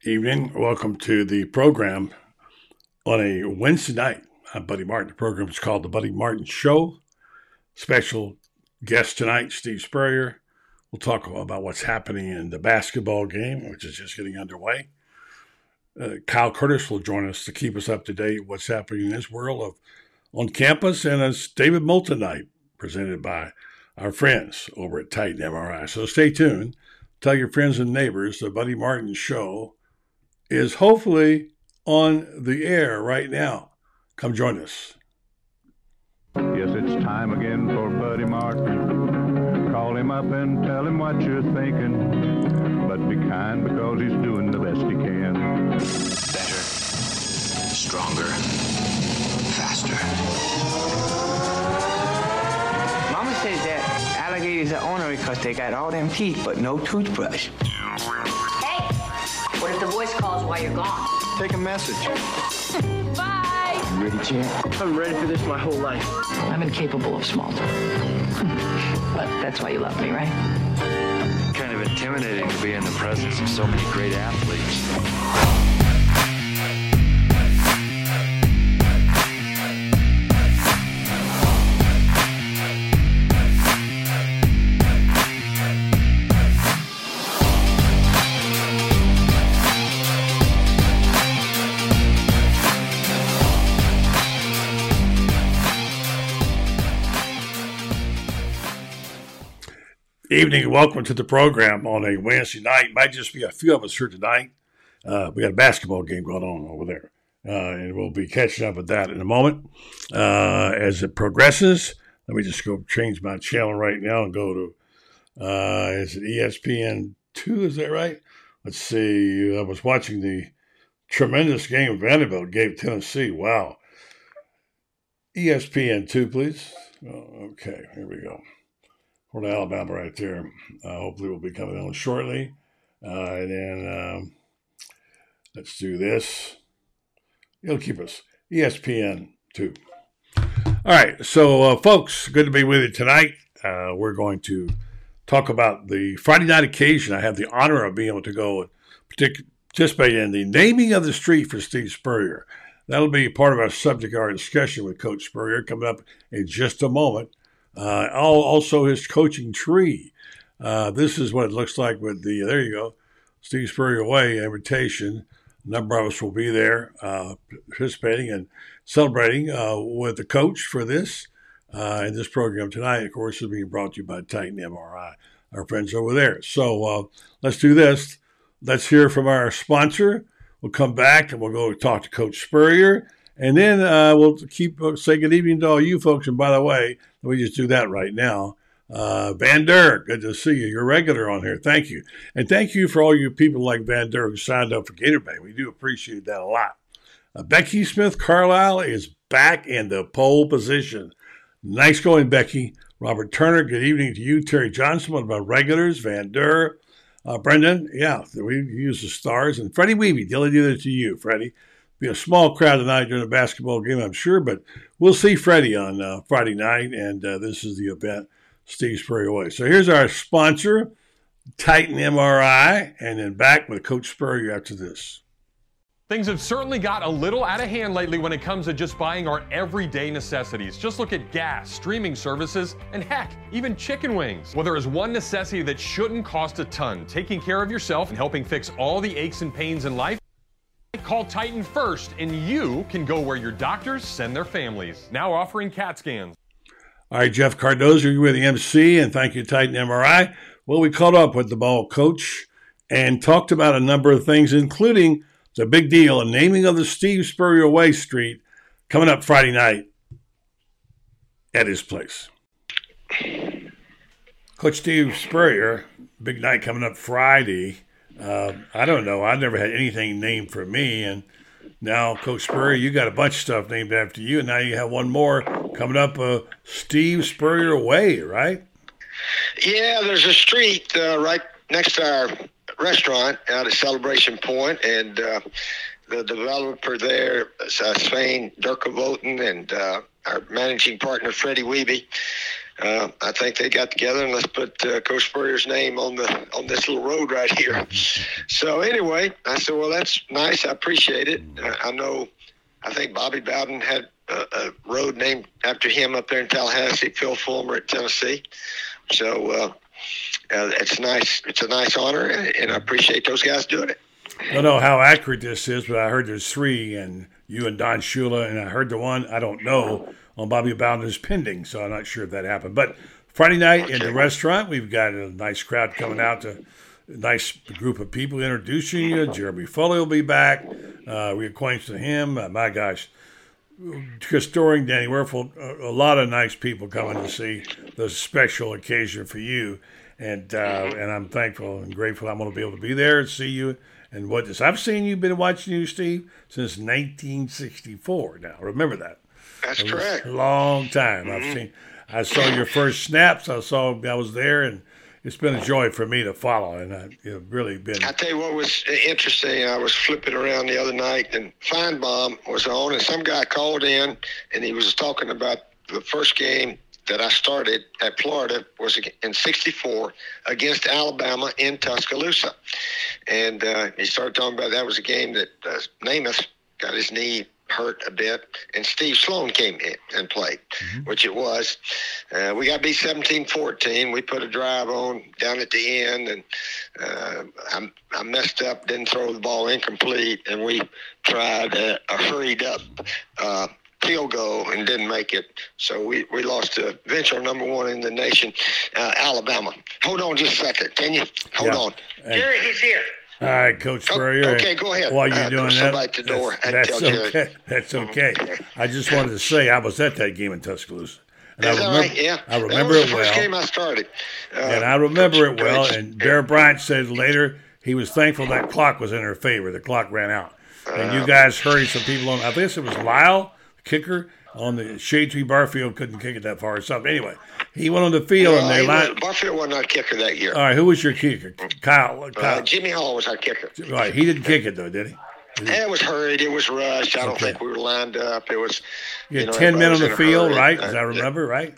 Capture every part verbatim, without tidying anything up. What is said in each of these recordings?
Evening. Welcome to the program on a Wednesday night. I'm Buddy Martin. The program is called The Buddy Martin Show. Special guest tonight, Steve Spurrier. We'll talk about what's happening in the basketball game, which is just getting underway. Uh, Kyle Curtis will join us to keep us up to date what's happening in this world of on campus, and it's David Moulton night presented by our friends over at Titan M R I. So stay tuned. Tell your friends and neighbors the Buddy Martin Show is hopefully on the air right now. Come join us. Yes, it's time again for Buddy Martin. Call him up and tell him what you're thinking. But be kind because he's doing the best he can. Better, stronger, faster. Mama says that alligators are ornery because they got all them teeth but no toothbrush. What if the voice calls while you're gone? Take a message. Bye! You ready, champ? I'm ready for this my whole life. I'm incapable of small talk. But that's why you love me, right? Kind of intimidating to be in the presence of so many great athletes. Evening and welcome to the program on a Wednesday night. Might just be a few of us here tonight. Uh, we got a basketball game going on over there, uh, and we'll be catching up with that in a moment uh, as it progresses. Let me just go change my channel right now and go to, uh, is it E S P N two, is that right? Let's see, I was watching the tremendous game Vanderbilt gave Tennessee. Wow. E S P N two, please. Oh, okay, here we go. Florida, Alabama right there. Uh, hopefully we'll be coming on shortly. Uh, and then um, let's do this. It'll keep us. E S P N two. All right. So, uh, folks, good to be with you tonight. Uh, we're going to talk about the Friday night occasion. I have the honor of being able to go and partic- participate in the naming of the street for Steve Spurrier. That'll be part of our subject of our discussion with Coach Spurrier coming up in just a moment. Uh, also his coaching tree. Uh, this is what it looks like with the, there you go, Steve Spurrier Way invitation. A number of us will be there uh, participating and celebrating uh, with the coach for this. Uh, and this program tonight, of course, is being brought to you by Titan M R I, our friends over there. So uh, let's do this. Let's hear from our sponsor. We'll come back and we'll go talk to Coach Spurrier. And then uh, we'll keep uh, say good evening to all you folks. And by the way, we just do that right now. Uh, Van Der, good to see you. You're regular on here. Thank you. And thank you for all you people like Van Der who signed up for Gator Bay. We do appreciate that a lot. Uh, Becky Smith Carlisle is back in the pole position. Nice going, Becky. Robert Turner, good evening to you. Terry Johnson, one of our regulars. Van Der. Uh, Brendan, yeah, we use the stars. And Freddie Weeby, the only do that to you, Freddie. Be a small crowd tonight during a basketball game, I'm sure, but we'll see Freddie on uh, Friday night, and uh, this is the event, Steve Spurrier Way. So here's our sponsor, Titan M R I, and then back with Coach Spurrier after this. Things have certainly got a little out of hand lately when it comes to just buying our everyday necessities. Just look at gas, streaming services, and heck, even chicken wings. Well, there is one necessity that shouldn't cost a ton, taking care of yourself and helping fix all the aches and pains in life. Call Titan first, and you can go where your doctors send their families. Now offering CAT scans. All right, Jeff Cardozo, you're with the M C, and thank you, Titan M R I. Well, we caught up with the ball coach and talked about a number of things, including the big deal, a naming of the Steve Spurrier Way Street coming up Friday night at his place. Coach Steve Spurrier, big night coming up Friday. Uh, I don't know. I never had anything named for me, and now, Coach Spurrier, you got a bunch of stuff named after you, and now you have one more coming up, uh, Steve Spurrier Way, right? Yeah, there's a street uh, right next to our restaurant out at Celebration Point, and uh, the developer there, uh, Svein Durkovoten, and uh, our managing partner, Freddie Weeby, uh, I think they got together and let's put uh, Coach Spurrier's name on the on this little road right here. So anyway, I said, well, that's nice. I appreciate it. I, I know, I think Bobby Bowden had a, a road named after him up there in Tallahassee, Phil Fulmer at Tennessee. So uh, uh, it's nice. It's a nice honor, and, and I appreciate those guys doing it. I don't know how accurate this is, but I heard there's three, and you and Don Shula, and I heard the one, I don't know, on Bobby Bowden is pending, so I'm not sure if that happened. But Friday night okay. in the restaurant, we've got a nice crowd coming out, to, a nice group of people introducing you. Jeremy Foley will be back. Uh, we acquainted him. Uh, my gosh, Chris Doring, Danny Werfel, a, a lot of nice people coming to see the special occasion for you. And uh, and I'm thankful and grateful I'm going to be able to be there and see you. And what this, I've seen you've been watching you, Steve, since nineteen sixty-four. Now, remember that. That's correct. A long time. Mm-hmm. I've seen. I saw your first snaps. I saw. I was there, and it's been a joy for me to follow. And I, it's really been. I tell you what was interesting. I was flipping around the other night, and Feinbaum was on, and some guy called in, and he was talking about the first game that I started at Florida was in sixty-four against Alabama in Tuscaloosa. And uh, he started talking about that was a game that uh, Namath got his knee hurt a bit, and Steve Sloan came in and played, mm-hmm. which it was. Uh, we got beat seventeen fourteen. We put a drive on down at the end, and uh, I, I messed up, didn't throw the ball incomplete, and we tried a, a hurried up uh field goal and didn't make it. So we, we lost to eventual number one in the nation, uh, Alabama. Hold on just a second. Can you? Hold yeah. on. Hey. Jerry, he's here. All right, Coach Spurrier. Oh, okay, go ahead. While you're uh, doing that, at the door. that's, that's okay. That's okay. I just wanted to say I was at that game in Tuscaloosa. And Is I that remember, right? Yeah. I remember that was it the first well. game I started. Uh, and I remember Coach it well. Bridge. And Bear Bryant said later he was thankful that clock was in her favor. The clock ran out. And you guys hurried some people on. I guess it was Lyle, the kicker, on the Shade Tree. Barfield couldn't kick it that far or something. Anyway, he went on the field no, and they lined. Barfield wasn't our kicker that year. All right, who was your kicker? Kyle. Kyle. Uh, Jimmy Hall was our kicker. Right, he didn't kick it though, did he? Did he? It was hurried. It was rushed. I don't Okay. think we were lined up. It was. You had you know, ten men on everybody the was in a field, hurry. right? As Uh, I remember, right?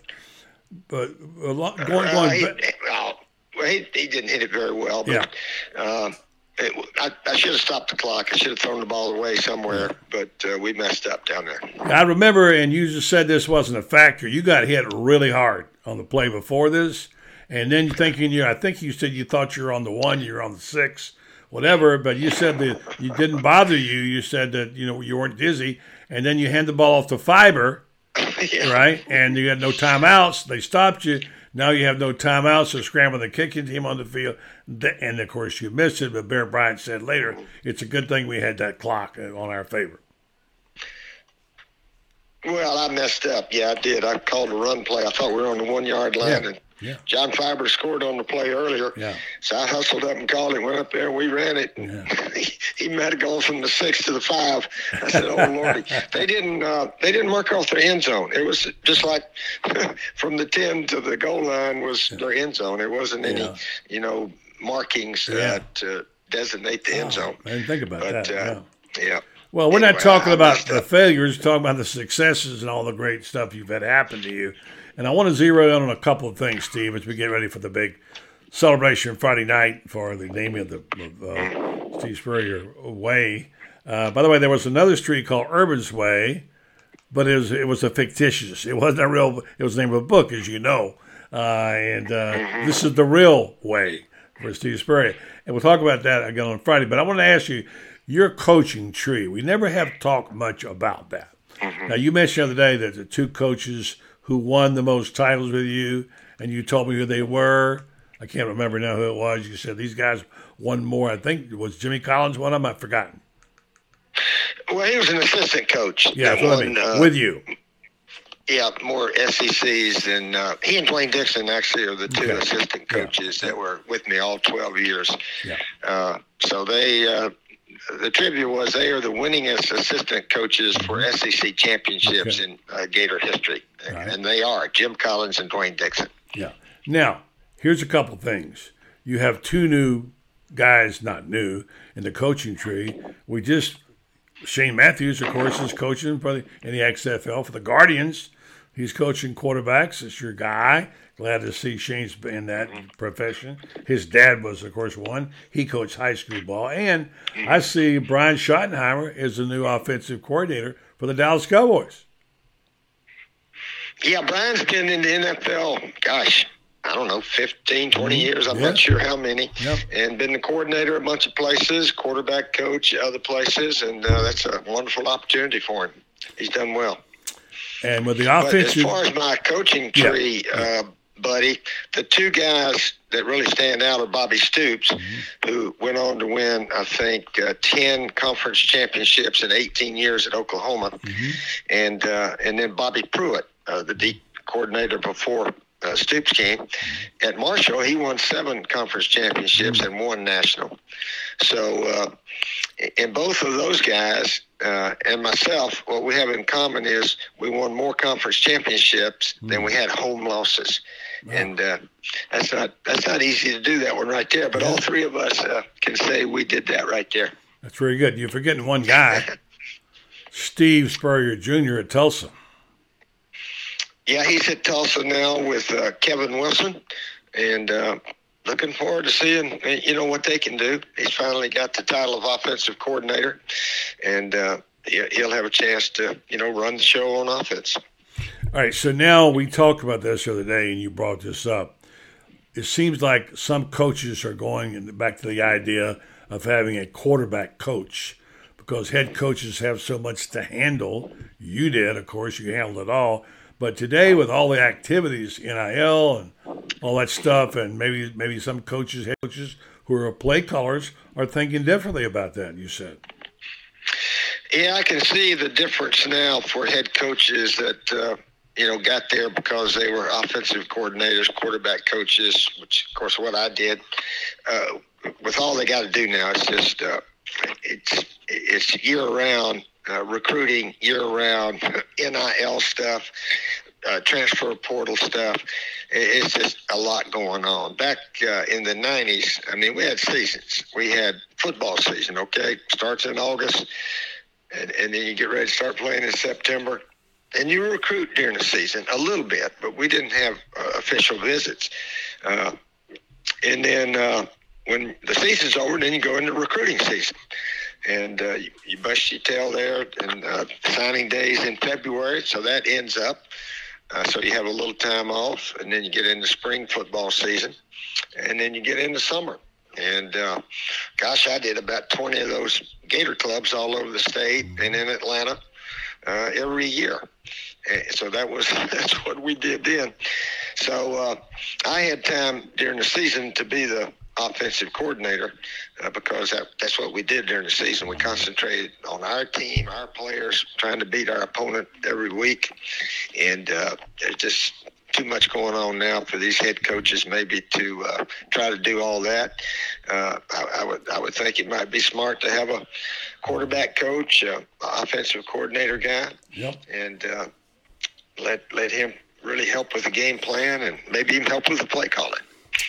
But a lot, going, Uh, going. he, back- well, he, he didn't hit it very well, but Yeah. um, it, I, I should have stopped the clock. I should have thrown the ball away somewhere, but uh, we messed up down there. I remember, and you just said this wasn't a factor. You got hit really hard on the play before this, and then you thinking you, I think you said you thought you were on the one, you were on the six, whatever. But you said that you didn't bother you. You said that you know you weren't dizzy, and then you hand the ball off to Fiber, Yeah. right? And you had no timeouts. They stopped you. Now you have no timeouts, so scrambling the kicking team on the field. And, of course, you missed it. But Bear Bryant said later, it's a good thing we had that clock on our favor. Well, I messed up. Yeah, I did. I called a run play. I thought we were on the one-yard line, Yeah. and Yeah. John Fiber scored on the play earlier. Yeah. So I hustled up and called him, went up there, and we ran it. And Yeah. he, he might have gone from the six to the five. I said, "Oh Lordy!" They didn't. Uh, they didn't mark off their end zone. It was just like from the ten to the goal line was their end zone. It wasn't any, Yeah. you know, markings Yeah. uh, to designate the end zone. I didn't think about But that. uh, yeah. yeah. Well, we're Anyway, not talking I about messed the up. failures, we're talking about the successes and all the great stuff you've had happen to you. And I want to zero in on a couple of things, Steve, as we get ready for the big celebration Friday night for the naming of the of, uh, Steve Spurrier Way. Uh, by the way, there was another street called Urban's Way, but it was it was a fictitious. It wasn't a real. It was the name of a book, as you know. Uh, and uh, this is the real way for Steve Spurrier. And we'll talk about that again on Friday. But I want to ask you, your coaching tree. We never have talked much about that. Mm-hmm. Now, you mentioned the other day that the two coaches who won the most titles with you, and you told me who they were. I can't remember now who it was. You said these guys won more. I think it was Jimmy Collins one of them. I've forgotten. Well, he was an assistant coach. Yeah, that that's what I won, mean. uh, With you. Yeah, more S E Cs than uh, he and Dwayne Dixon actually are the two Okay. assistant coaches Yeah. that were with me all twelve years. Yeah. Uh, so they, uh, the trivia was they are the winningest assistant coaches for S E C championships Okay. in uh, Gator history, Right. and they are Jim Collins and Dwayne Dixon. Yeah. Now, here's a couple things. You have two new guys, not new, in the coaching tree. We just, Shane Matthews, of course, is coaching for the, in the X F L for the Guardians. He's coaching quarterbacks. It's your guy. Glad to see Shane's in that profession. His dad was, of course, one. He coached high school ball. And I see Brian Schottenheimer is the new offensive coordinator for the Dallas Cowboys. Yeah, Brian's been in the N F L, gosh, I don't know, fifteen, twenty years. I'm yeah. not sure how many. Yep. And been the coordinator at a bunch of places, quarterback coach at other places, and uh, that's a wonderful opportunity for him. He's done well. And with the offensive, but as far as my coaching tree, yeah. uh, buddy, the two guys that really stand out are Bobby Stoops, mm-hmm. who went on to win, I think, uh, ten conference championships in eighteen years at Oklahoma, mm-hmm. and uh, and then Bobby Pruitt, uh, the D coordinator before uh, Stoops came. At Marshall, he won seven conference championships mm-hmm. and one national. So, uh, and both of those guys uh, and myself, what we have in common is we won more conference championships mm-hmm. than we had home losses. Wow. And uh, that's not that's not easy to do that one right there. But yeah. all three of us uh, can say we did that right there. That's very good. You're forgetting one guy, Steve Spurrier Junior at Tulsa. Yeah, he's at Tulsa now with uh, Kevin Wilson, and uh, looking forward to seeing, you know, what they can do. He's finally got the title of offensive coordinator, and uh, he'll have a chance to, you know, run the show on offense. All right, so now we talked about this the other day, and you brought this up. It seems like some coaches are going back to the idea of having a quarterback coach because head coaches have so much to handle. You did, of course, you handled it all. But today, with all the activities, N I L and all that stuff, and maybe maybe some coaches, head coaches who are play callers are thinking differently about that, you said. Yeah, I can see the difference now for head coaches that, uh, you know, got there because they were offensive coordinators, quarterback coaches, which, of course, what I did. Uh, with all they got to do now, it's just uh, it's it's year-round. Uh, recruiting year-round, N I L stuff, uh, transfer portal stuff. It's just a lot going on. Back uh, in the nineties, I mean, we had seasons. We had football season, okay? Starts in August, and, and then you get ready to start playing in September. And you recruit during the season a little bit, but we didn't have uh, official visits. Uh, and then uh, when the season's over, then you go into recruiting season. And uh, you, you bust your tail there, and uh, signing days in February, so that ends up. Uh, so you have a little time off, and then you get into spring football season, and then you get into summer. And, uh, gosh, I did about twenty of those Gator clubs all over the state and in Atlanta uh, every year. And so that was that's what we did then. So uh, I had time during the season to be the offensive coordinator uh, because that, that's what we did during the season. We concentrated on our team, our players, trying to beat our opponent every week. And uh, there's just too much going on now for these head coaches maybe to uh, try to do all that. Uh, I, I would I would think it might be smart to have a quarterback coach, uh, offensive coordinator guy, yep. and uh, let let him really help with the game plan and maybe even help with the play calling.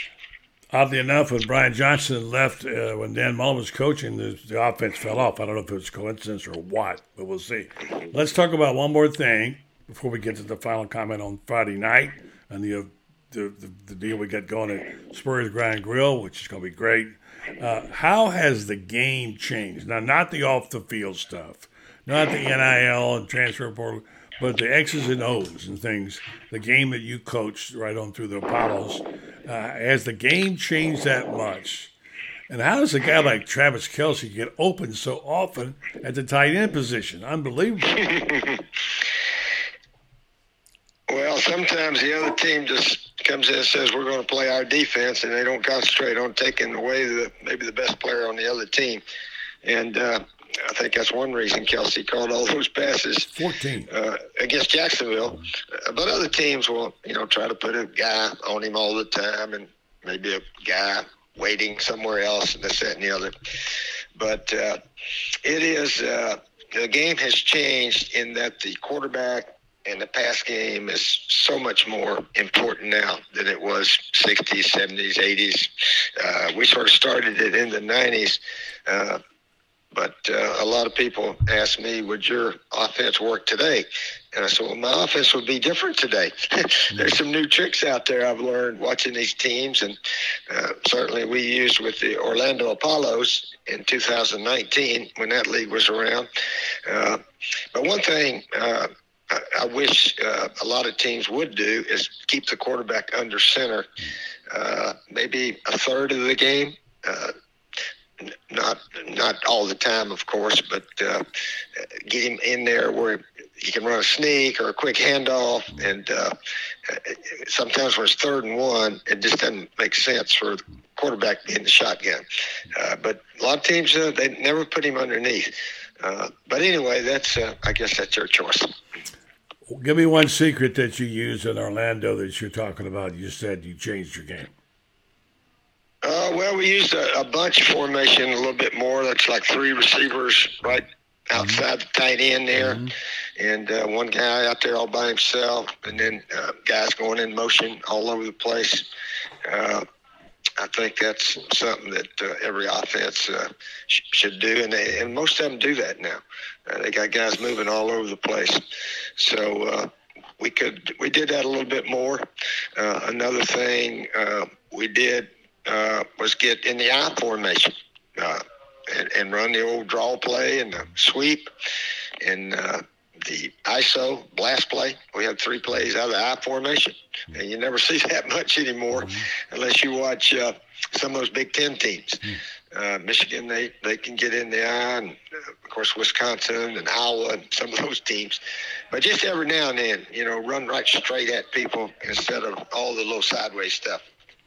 Oddly enough, when Brian Johnson left, uh, when Dan Mullen was coaching, the, the offense fell off. I don't know if it was coincidence or what, but we'll see. Let's talk about one more thing before we get to the final comment on Friday night and the uh, the, the, the deal we got going at Spurs Grind Grill, which is going to be great. Uh, how has the game changed? Now, not the off-the-field stuff, not the N I L and transfer portal, but the X's and O's and things, the game that you coached right on through the Apollos. Uh, has the game changed that much? And how does a guy like Travis Kelce get open so often at the tight end position? Unbelievable. Well, sometimes the other team just comes in and says we're going to play our defense, and they don't concentrate on taking away the maybe the best player on the other team. And uh, I think that's one reason Kelce called all those passes fourteen uh, against Jacksonville. Uh, but other teams will, you know, try to put a guy on him all the time, and maybe a guy waiting somewhere else, and this, that, and the other. But uh, it is uh, the game has changed in that the quarterback and the pass game is so much more important now than it was sixties, seventies, eighties. Uh, we sort of started it in the nineties. Uh, But uh, a lot of people ask me, would your offense work today? And I said, well, my offense would be different today. There's some new tricks out there I've learned watching these teams, and uh, certainly we used with the Orlando Apollos in two thousand nineteen when that league was around. Uh, but one thing uh, I, I wish uh, a lot of teams would do is keep the quarterback under center, uh, maybe a third of the game. Uh, Not not all the time, of course, but uh, get him in there where he can run a sneak or a quick handoff. And uh, sometimes when it's third and one, it just doesn't make sense for the quarterback being the shotgun. Uh, but a lot of teams, uh, they never put him underneath. Uh, but anyway, that's uh, I guess that's your choice. Give me one secret that you use in Orlando that you're talking about. You said you changed your game. Uh, well, we used a, a bunch formation a little bit more. That's like three receivers right outside mm-hmm. the tight end there, mm-hmm. and uh, one guy out there all by himself, and then uh, guys going in motion all over the place. Uh, I think that's something that uh, every offense uh, sh- should do, and, they, and most of them do that now. Uh, they got guys moving all over the place. So uh, we could we did that a little bit more. Uh, another thing uh, we did. Uh, was get in the I formation uh, and, and run the old draw play and the sweep and uh, the I S O blast play. We had three plays out of the I formation, and you never see that much anymore mm-hmm. unless you watch uh, some of those Big Ten teams. Mm-hmm. Uh, Michigan, they, they can get in the I, and uh, of course Wisconsin and Iowa and some of those teams. But just every now and then, you know, run right straight at people instead of all the little sideways stuff.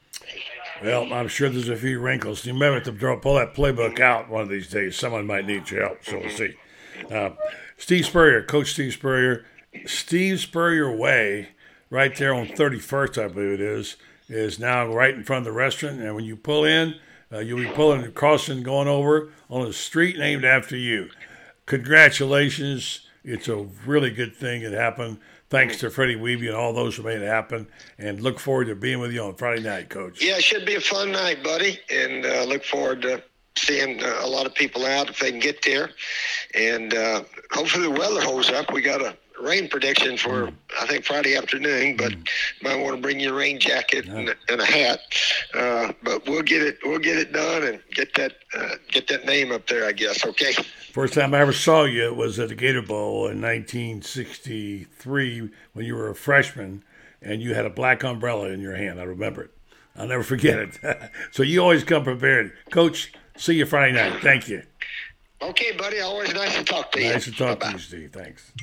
Well, I'm sure there's a few wrinkles. You may have to draw, pull that playbook out one of these days. Someone might need your help, so we'll see. Uh, Steve Spurrier, Coach Steve Spurrier. Steve Spurrier Way, right there on thirty-first, I believe it is, is now right in front of the restaurant. And when you pull in, uh, you'll be pulling, crossing, going over on a street named after you. Congratulations. It's a really good thing that happened. Thanks to Freddie Weeby and all those who made it happen. And look forward to being with you on Friday night, Coach. Yeah, it should be a fun night, buddy. And uh, look forward to seeing uh, a lot of people out if they can get there. And uh, hopefully the weather holds up. We got a rain prediction for, mm. I think, Friday afternoon, but mm. might want to bring your rain jacket yeah. and, and a hat. Uh, but we'll get it we'll get it done and get that uh, get that name up there, I guess, okay? First time I ever saw you was at the Gator Bowl in nineteen sixty-three when you were a freshman, and you had a black umbrella in your hand. I remember it. I'll never forget it. So you always come prepared. Coach, see you Friday night. Thank you. Okay, buddy. Always nice to talk to you. Nice to talk Bye-bye. to you, Steve. Thanks.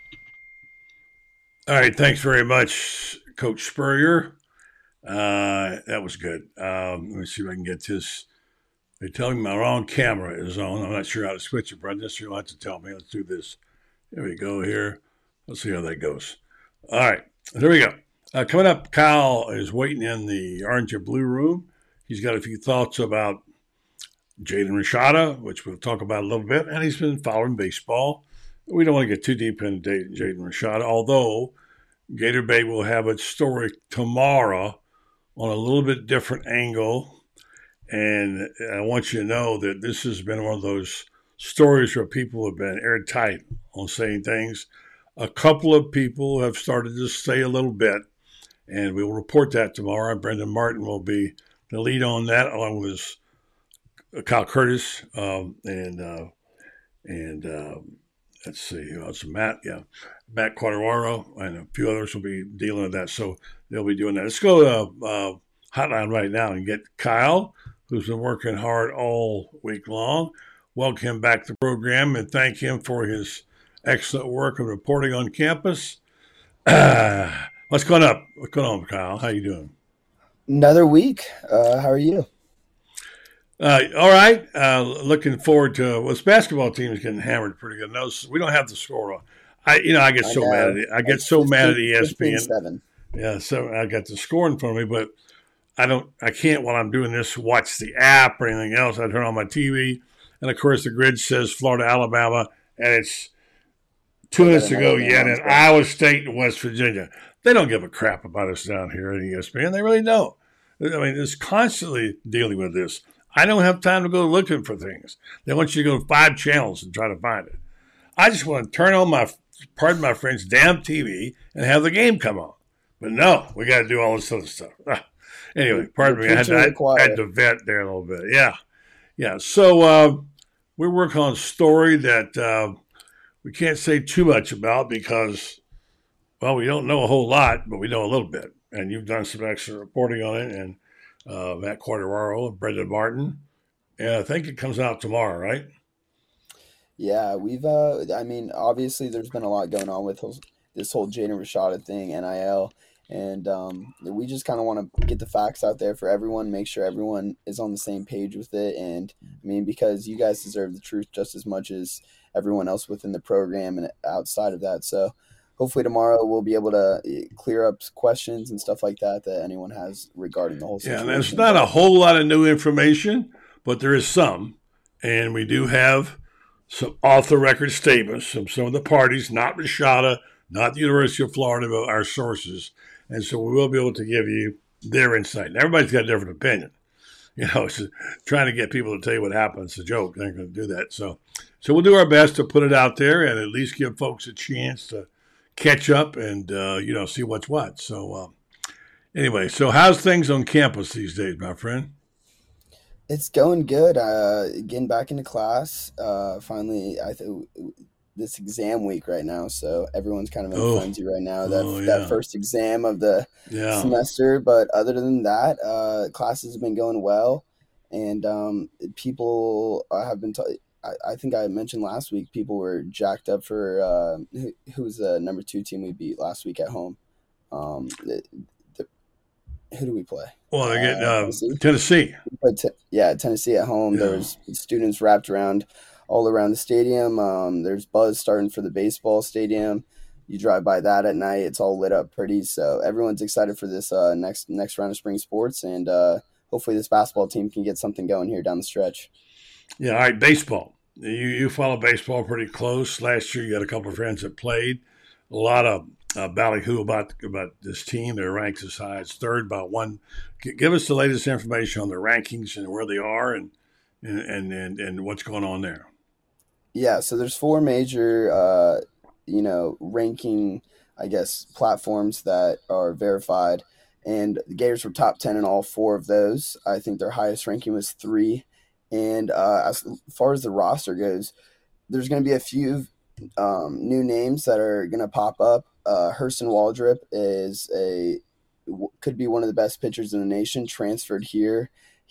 All right. Thanks very much, Coach Spurrier. Uh, that was good. Um, let me see if I can get this. They're telling me my wrong camera is on. I'm not sure how to switch it, Brendan. So you'll have to tell me. Let's do this. There we go here. Let's see how that goes. All right. There we go. Uh, coming up, Kyle is waiting in the orange and blue room. He's got a few thoughts about Jaden Rashada, which we'll talk about a little bit, and he's been following baseball. We don't want to get too deep into Jaden Rashada, although Gator Bay will have its story tomorrow on a little bit different angle. And I want you to know that this has been one of those stories where people have been airtight on saying things. A couple of people have started to say a little bit, and we will report that tomorrow. Brendan Martin will be the lead on that, along with his, uh, Kyle Curtis um, and uh, and uh, let's see, who else? Matt, yeah, Matt Quadraro, and a few others will be dealing with that. So they'll be doing that. Let's go to uh, hotline right now and get Kyle, who's been working hard all week long. Welcome him back to the program and thank him for his excellent work of reporting on campus. Uh, what's going up? What's going on, Kyle? How you doing? Another week. Uh, how are you? Uh, all right. Uh, looking forward to well, this basketball team is getting hammered pretty good. No, we don't have the score. I, you know, I get so I mad at it. I get it's so mad at E S P N. Yeah, so I got the score in front of me, but I don't. I can't while I'm doing this watch the app or anything else. I turn on my T V, and of course the grid says Florida, Alabama, and it's two minutes ago yet in Iowa State and West Virginia. They don't give a crap about us down here at E S P N. They really don't. I mean, it's constantly dealing with this. I don't have time to go looking for things. They want you to go to five channels and try to find it. I just want to turn on my, pardon my French, damn T V and have the game come on. But no, we got to do all this other stuff. Ah. Anyway, pardon me. I had, to, I had to vent there a little bit. Yeah. Yeah. So uh, we're working on a story that uh, we can't say too much about because, well, we don't know a whole lot, but we know a little bit. And you've done some extra reporting on it, and uh, Matt Quartararo and Brendan Martin. And I think it comes out tomorrow, right? Yeah, we've, uh, I mean, obviously there's been a lot going on with this whole Jaden Rashada thing, N I L. And um, we just kind of want to get the facts out there for everyone, make sure everyone is on the same page with it. And I mean, because you guys deserve the truth just as much as everyone else within the program and outside of that. So hopefully tomorrow we'll be able to clear up questions and stuff like that that anyone has regarding the whole situation. Yeah, and there's not a whole lot of new information, but there is some. And we do have some off-the-record statements from some of the parties, not Rashada, not the University of Florida, but our sources. And so we will be able to give you their insight. And everybody's got a different opinion. You know, so trying to get people to tell you what happened is a joke. They're not going to do that. So so we'll do our best to put it out there and at least give folks a chance to catch up and, uh, you know, see what's what. So uh, anyway, so how's things on campus these days, my friend? It's going good. Uh, getting back into class. Uh, finally, I think this exam week right now, so everyone's kind of in oh. frenzy right now. That oh, yeah. that first exam of the yeah. semester, but other than that, uh, classes have been going well, and um, people have been. T- I, I think I mentioned last week people were jacked up for uh, who, who was the number two team we beat last week at home. Um, the, the, who do we play? Well, they get uh, uh, Tennessee. Tennessee. T- yeah, Tennessee at home. Yeah. There was students wrapped around all around the stadium. Um, there's buzz starting for the baseball stadium. You drive by that at night, it's all lit up pretty. So everyone's excited for this uh, next next round of spring sports, and uh, hopefully this basketball team can get something going here down the stretch. Yeah, all right, baseball. You you follow baseball pretty close. Last year you had a couple of friends that played. A lot of uh, ballyhoo about about this team. They're ranked as high as third by one. G- give us the latest information on their rankings and where they are and and and, and, and what's going on there. Yeah, so there's four major, uh, you know, ranking, I guess, platforms that are verified, and the Gators were top ten in all four of those. I think their highest ranking was three, and uh, as far as the roster goes, there's going to be a few um, new names that are going to pop up. Uh, Hurston Waldrop is a could be one of the best pitchers in the nation. Transferred here,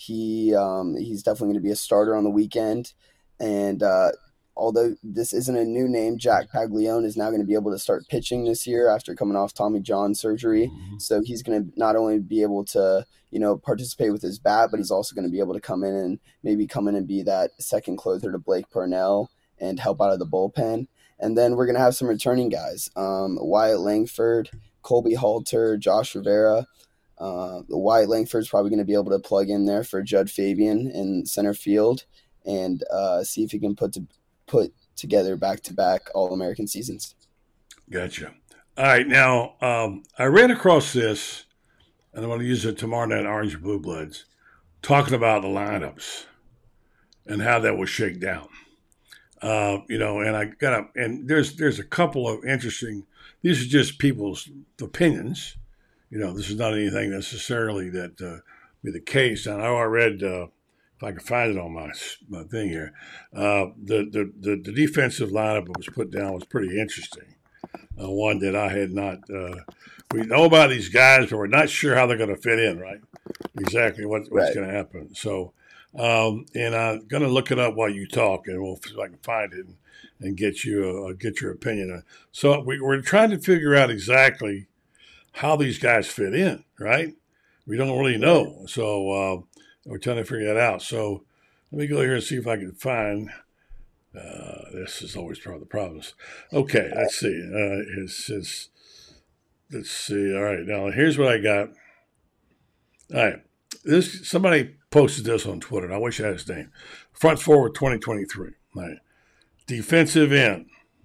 he um, he's definitely going to be a starter on the weekend, and uh, although this isn't a new name, Jack Paglione is now going to be able to start pitching this year after coming off Tommy John surgery. Mm-hmm. So he's going to not only be able to, you know, participate with his bat, but he's also going to be able to come in and maybe come in and be that second closer to Blake Purnell and help out of the bullpen. And then we're going to have some returning guys, um, Wyatt Langford, Colby Halter, Josh Rivera. Uh, Wyatt Langford is probably going to be able to plug in there for Judd Fabian in center field and uh, see if he can put to put together back-to-back All-American seasons. Gotcha. All right, now um, I ran across this, and I'm going to use it tomorrow night, Orange and Blue Bloods, talking about the lineups and how that will shake down. Uh, you know, and I got up, and there's there's a couple of interesting. These are just people's opinions. You know, this is not anything necessarily that uh, be the case. And I know I read. Uh, If I can find it on my, my thing here, uh, the, the, the, the defensive lineup that was put down was pretty interesting. Uh, one that I had not, uh, we know about these guys, but we're not sure how they're going to fit in, right? Exactly what, what's Right. going to happen. So, um, and I'm going to look it up while you talk, and we'll see if I can find it and, and get you uh, get your opinion. So we, we're trying to figure out exactly how these guys fit in, right? We don't really know. So, uh, we're trying to figure that out. So let me go here and see if I can find. Uh, this is always part of the problems. Okay, let's see. Uh, it says, let's see. All right, now here's what I got. All right, this somebody posted this on Twitter. And I wish I had his name. Front forward twenty twenty-three. All right, defensive end.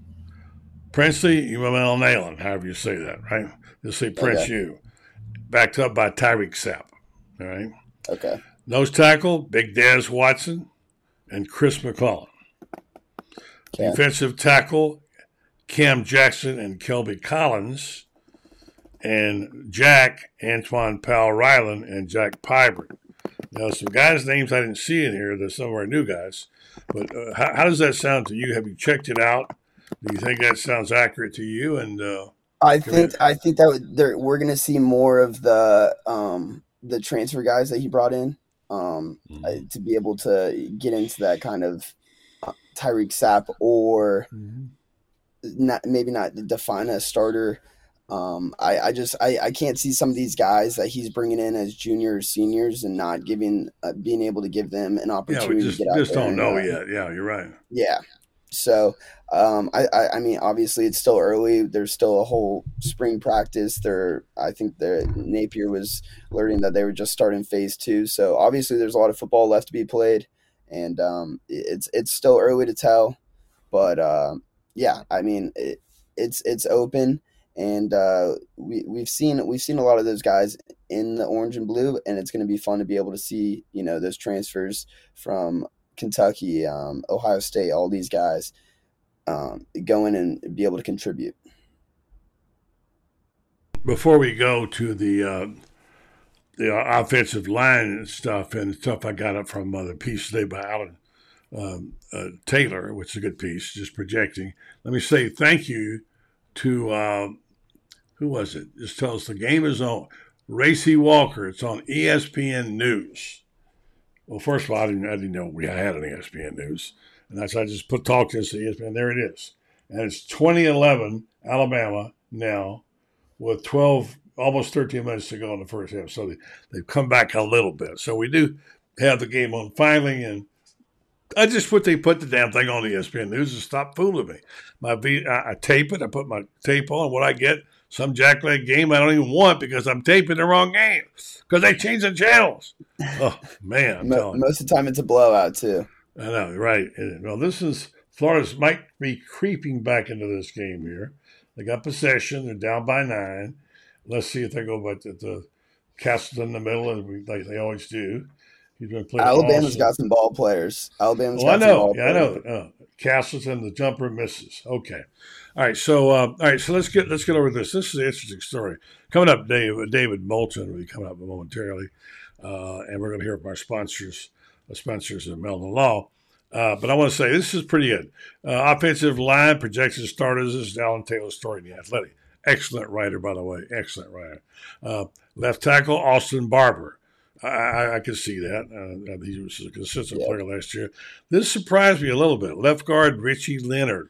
Princely Umanmielen, however you say that, right? You'll say Prince Okay. U. Backed up by Tyreek Sapp. All right. Okay. Nose tackle, Big Daz Watson and Chris McCollum. Okay. Defensive tackle, Cam Jackson and Kelby Collins. And Jack, Antoine Powell-Ryland and Jack Pyburn. Now, some guys' names I didn't see in here. There's some of our new guys. But uh, how, how does that sound to you? Have you checked it out? Do you think that sounds accurate to you? And uh, I think I think that would, we're going to see more of the um, the transfer guys that he brought in um, mm-hmm. to be able to get into that kind of uh, Tyreek Sapp or mm-hmm. not maybe not define a starter. Um, I, I just I, I can't see some of these guys that he's bringing in as juniors, seniors, and not giving uh, being able to give them an opportunity yeah, we just, to get out just there. Just don't and, know uh, yet. Yeah, you're right. Yeah. So um, I, I I mean obviously it's still early. There's still a whole spring practice. There I think the Napier was learning that they were just starting phase two. So obviously there's a lot of football left to be played, and um, it's it's still early to tell. But uh, yeah, I mean it, it's it's open. And uh, we we've seen we've seen a lot of those guys in the orange and blue, and it's going to be fun to be able to see you know those transfers from Kentucky, um, Ohio State, all these guys um, go in and be able to contribute. Before we go to the uh, the offensive line and stuff and stuff I got up from uh, the piece today by Alan um, uh, Taylor, which is a good piece, just projecting. Let me say thank you to. Uh, Who was it? Just tell us the game is on. Racy Walker. It's on E S P N News. Well, first of all, I didn't, I didn't know we had an E S P N News. And that's I just put talk to this E S P N. There it is. And it's twenty eleven, Alabama now, with twelve, almost thirteen minutes to go in the first half. So they, they've come back a little bit. So we do have the game on finally. And I just put they put the damn thing on E S P N News and stop fooling me. My v, I, I tape it. I put my tape on. What I get. Some jackleg game I don't even want because I'm taping the wrong game because they changed the channels. Oh, man. Most of the time it's a blowout, too. I know, right. Well, this is Florida might be creeping back into this game here. They got possession. They're down by nine. Let's see if they go back to the Castleton in the middle, and like they always do. He's been playing. Alabama's awesome. got some ball players. Alabama's oh, got I know. some ball yeah, players. I know. Uh, Castleton, the jumper misses. Okay. All right, so uh, all right, so let's get let's get over this. This is an interesting story coming up. Dave, David Moulton will be coming up momentarily, uh, and we're going to hear from our sponsors, the sponsors of Melvin Law. Uh, but I want to say this is pretty good. Uh, offensive line projection starters. This is Alan Taylor's story in the Athletic. Excellent writer, by the way. Excellent writer. Uh, left tackle Austin Barber. I, I, I can see that. Uh, he was a consistent yeah. player last year. This surprised me a little bit. Left guard Richie Leonard.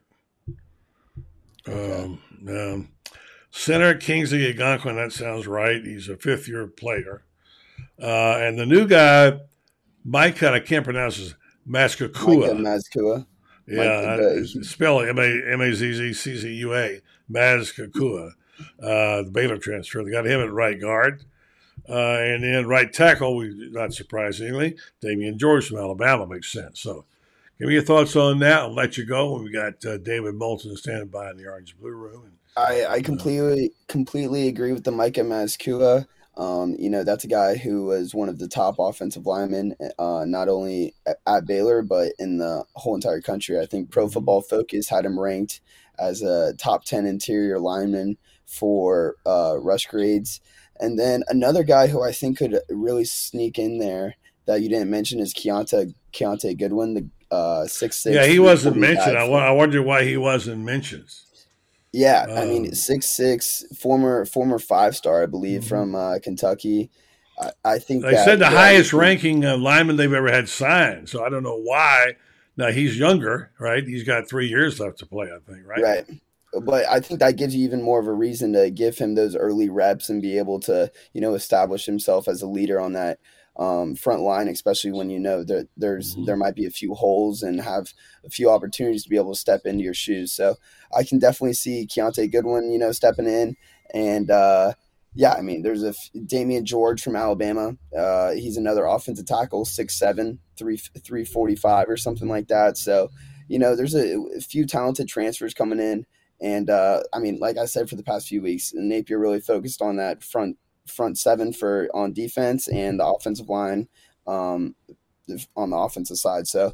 Um, um, center Kingsley Algonquin, that sounds right. He's a fifth-year player. Uh, and the new guy, Mike, I can't pronounce his Mazzccua. Mazzccua. Yeah, I, spell it M A Z Z C C U A. Mazzccua. Uh, the Baylor transfer. They got him at right guard. Uh, and then right tackle, we, not surprisingly, Damian George from Alabama makes sense. So, give me your thoughts on that. I'll let you go. We got uh, David Moulton standing by in the orange blue room. And, I, I completely uh, completely agree with the Micah Mazzccua. Um, you know, that's a guy who was one of the top offensive linemen, uh, not only at, at Baylor, but in the whole entire country. I think Pro Football Focus had him ranked as a top ten interior lineman for uh, rush grades. And then another guy who I think could really sneak in there that you didn't mention is Keontae, Keontae Goodwin, the uh, six six. Yeah, he wasn't mentioned. I, I wonder why he wasn't mentioned. Yeah, um, I mean, six six, former former five star, I believe, mm-hmm. from uh, Kentucky. I, I think they that, said the yeah, highest ranking uh, lineman they've ever had signed. So I don't know why. Now he's younger, right? He's got three years left to play, I think, right? Right. But I think that gives you even more of a reason to give him those early reps and be able to, you know, establish himself as a leader on that um, front line, especially when you know that there's mm-hmm. there might be a few holes and have a few opportunities to be able to step into your shoes. So I can definitely see Keontae Goodwin, you know, stepping in. And, uh, yeah, I mean, there's a f- Damian George from Alabama. Uh, he's another offensive tackle, six seven, three forty-five or something like that. So, you know, there's a, a few talented transfers coming in. And, uh, I mean, like I said, for the past few weeks, Napier really focused on that front front seven for on defense and the offensive line um, on the offensive side. So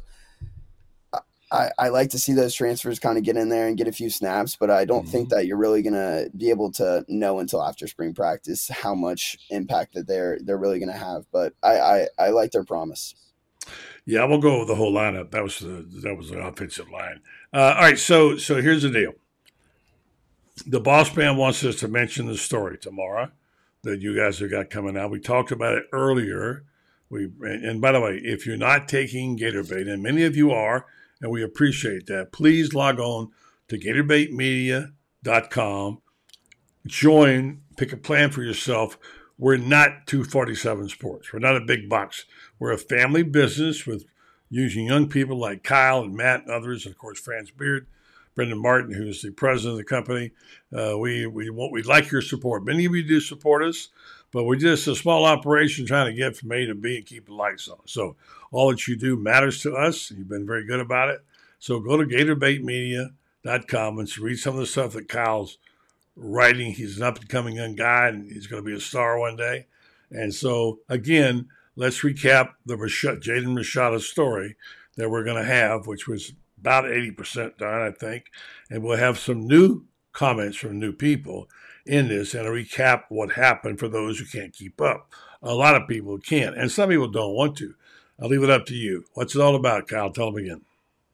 I, I like to see those transfers kind of get in there and get a few snaps, but I don't mm-hmm. think that you're really going to be able to know until after spring practice how much impact that they're they're really going to have. But I, I, I like their promise. Yeah, we'll go over the whole lineup. That was the that was the offensive line. Uh, all right, so so here's the deal. The Boss Man wants us to mention the story tomorrow that you guys have got coming out. We talked about it earlier. We and by the way, if you're not taking Gator Bait, and many of you are, and we appreciate that, please log on to gator bait media dot com. Join, pick a plan for yourself. We're not two forty-seven Sports. We're not a big box. We're a family business with using young people like Kyle and Matt and others, and of course, Franz Beard, Brendan Martin, who's the president of the company. Uh, we we want, we'd like your support. Many of you do support us, but we're just a small operation trying to get from A to B and keep the lights on. So all that you do matters to us. You've been very good about it. So go to gator bait media dot com and read some of the stuff that Kyle's writing. He's an up-and-coming young guy, and he's going to be a star one day. And so, again, let's recap the Rashad, Jaden Rashada story that we're going to have, which was about eighty percent done, I think. And we'll have some new comments from new people in this and a recap what happened for those who can't keep up. A lot of people can't, and some people don't want to. I'll leave it up to you. What's it all about, Kyle? Tell them again.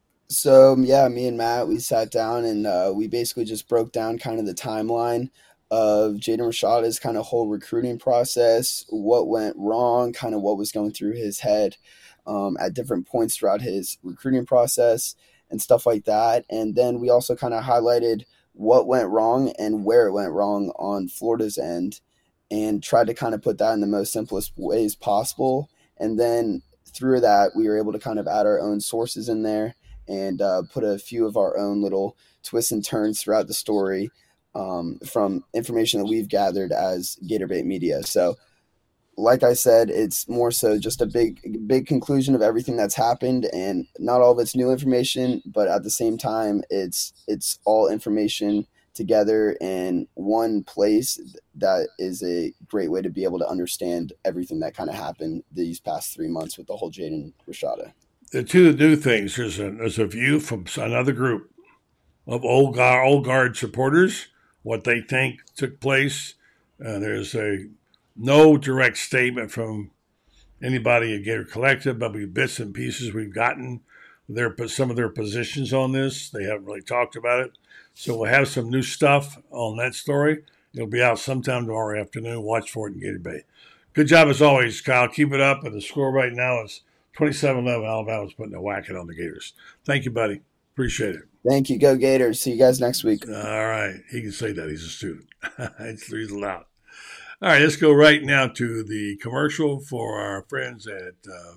So, yeah, me and Matt, we sat down and uh, we basically just broke down kind of the timeline of Jaden Rashada's kind of whole recruiting process, what went wrong, kind of what was going through his head um, at different points throughout his recruiting process and stuff like that. And then we also kind of highlighted what went wrong and where it went wrong on Florida's end and tried to kind of put that in the most simplest ways possible. And then through that, we were able to kind of add our own sources in there and uh, put a few of our own little twists and turns throughout the story um, from information that we've gathered as Gator Bait Media. So, like I said, it's more so just a big, big conclusion of everything that's happened, and not all of it's new information, but at the same time, it's it's all information together in one place that is a great way to be able to understand everything that kind of happened these past three months with the whole Jaden Rashada. The two new things, there's a, there's a view from another group of old guard, old guard supporters, what they think took place. Uh, there's a no direct statement from anybody at Gator Collective, but we bits and pieces we've gotten their some of their positions on this. They haven't really talked about it. So we'll have some new stuff on that story. It'll be out sometime tomorrow afternoon. Watch for it in Gator Bait. Good job as always, Kyle. Keep it up. And the score right now is twenty-seven eleven. Alabama's putting a whacking on the Gators. Thank you, buddy. Appreciate it. Thank you. Go Gators. See you guys next week. All right. He can say that. He's a student. He's allowed. All right. Let's go right now to the commercial for our friends at uh,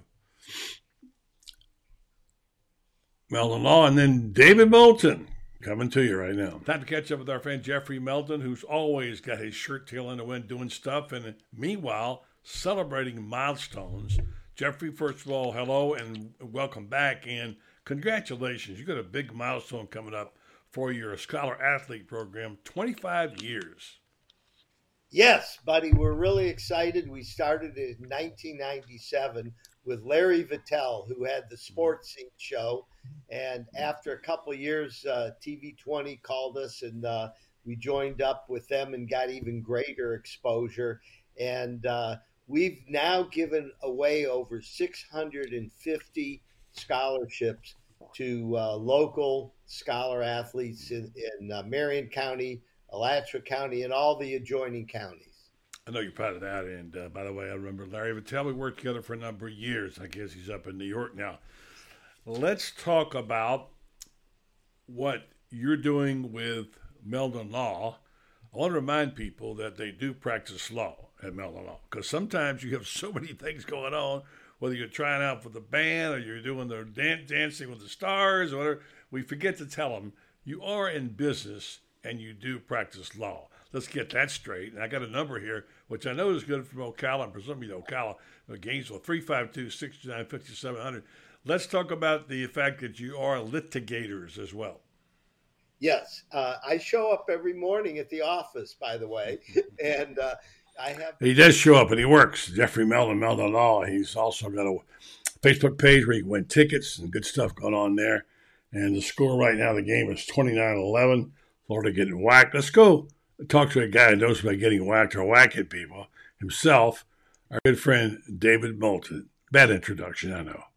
Meldon Law, and then David Moulton coming to you right now. Time to catch up with our friend Jeffrey Meldon, who's always got his shirt tail in the wind doing stuff, and meanwhile celebrating milestones. Jeffrey, first of all, hello and welcome back, and congratulations. You got a big milestone coming up for your Scholar Athlete program, twenty-five years. Yes, buddy, we're really excited. We started in nineteen ninety-seven with Larry Vittel, who had the Sports Scene show. And after a couple of years, uh, T V twenty called us, and uh, we joined up with them and got even greater exposure. And uh, we've now given away over six hundred fifty scholarships to uh, local scholar athletes in, in uh, Marion County, Alachua County, and all the adjoining counties. I know you're proud of that. And uh, by the way, I remember Larry Vittel. We worked together for a number of years. I guess he's up in New York now. Let's talk about what you're doing with Meldon Law. I want to remind people that they do practice law at Meldon Law, because sometimes you have so many things going on, whether you're trying out for the band or you're doing the dan- dancing with the stars or whatever. We forget to tell them you are in business and you do practice law. Let's get that straight. And I got a number here, which I know is good from Ocala, and presumably Ocala, Gainesville, three five two, six nine, five seven zero zero. Let's talk about the fact that you are litigators as well. Yes. Uh, I show up every morning at the office, by the way. And, uh, I have. He does show up and he works. Jeffrey Meldon, Meldon Law. He's also got a Facebook page where you can win tickets and good stuff going on there. And the score right now, the game is twenty-nine eleven. Florida getting whacked. Let's go talk to a guy who knows about getting whacked or whacking people himself, our good friend David Moulton. Bad introduction, I know.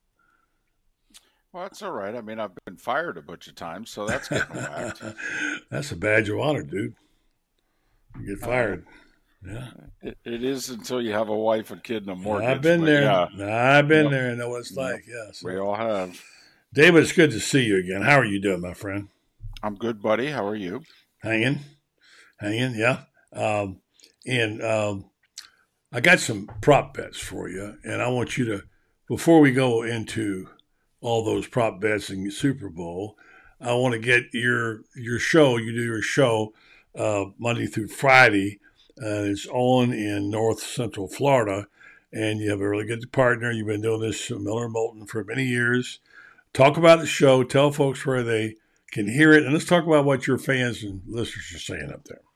Well, that's all right. I mean, I've been fired a bunch of times, so that's getting whacked. That's a badge of honor, dude. You get fired. Uh, yeah. It, it is until you have a wife, a kid, and a mortgage. I've been there. Yeah. I've been yep. there. I know what it's like. Yes. We all have. David, it's good to see you again. How are you doing, my friend? I'm good, buddy. How are you? Hanging. Hanging, yeah. Um, and um, I got some prop bets for you, and I want you to, before we go into all those prop bets in the Super Bowl, I want to get your your show. You do your show uh, Monday through Friday. Uh, it's on in North Central Florida, and you have a really good partner. You've been doing this, Miller Moulton, for many years. Talk about the show. Tell folks where they can hear it, and let's talk about what your fans and listeners are saying up there.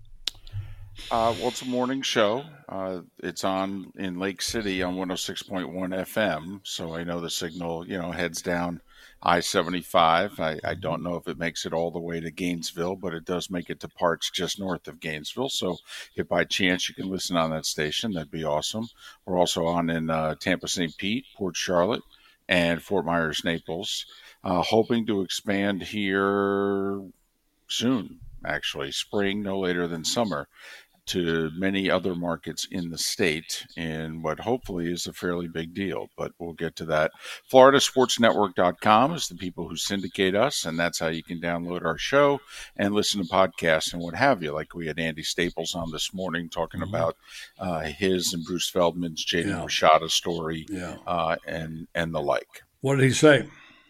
Uh, well, it's a morning show. Uh, it's on in Lake City on one oh six point one F M, so I know the signal, you know, heads down I seventy-five. I, I don't know if it makes it all the way to Gainesville, but it does make it to parts just north of Gainesville. So if by chance you can listen on that station, that'd be awesome. We're also on in uh, Tampa, Saint Pete, Port Charlotte, and Fort Myers, Naples. Uh, hoping to expand here soon, actually, spring, no later than summer, to many other markets in the state in what hopefully is a fairly big deal, but we'll get to that. Florida Sports Network dot com is the people who syndicate us, and that's how you can download our show and listen to podcasts and what have you. Like we had Andy Staples on this morning talking mm-hmm. about uh, his and Bruce Feldman's Jaden yeah. Rashada story yeah. uh, and, and the like. What did he say?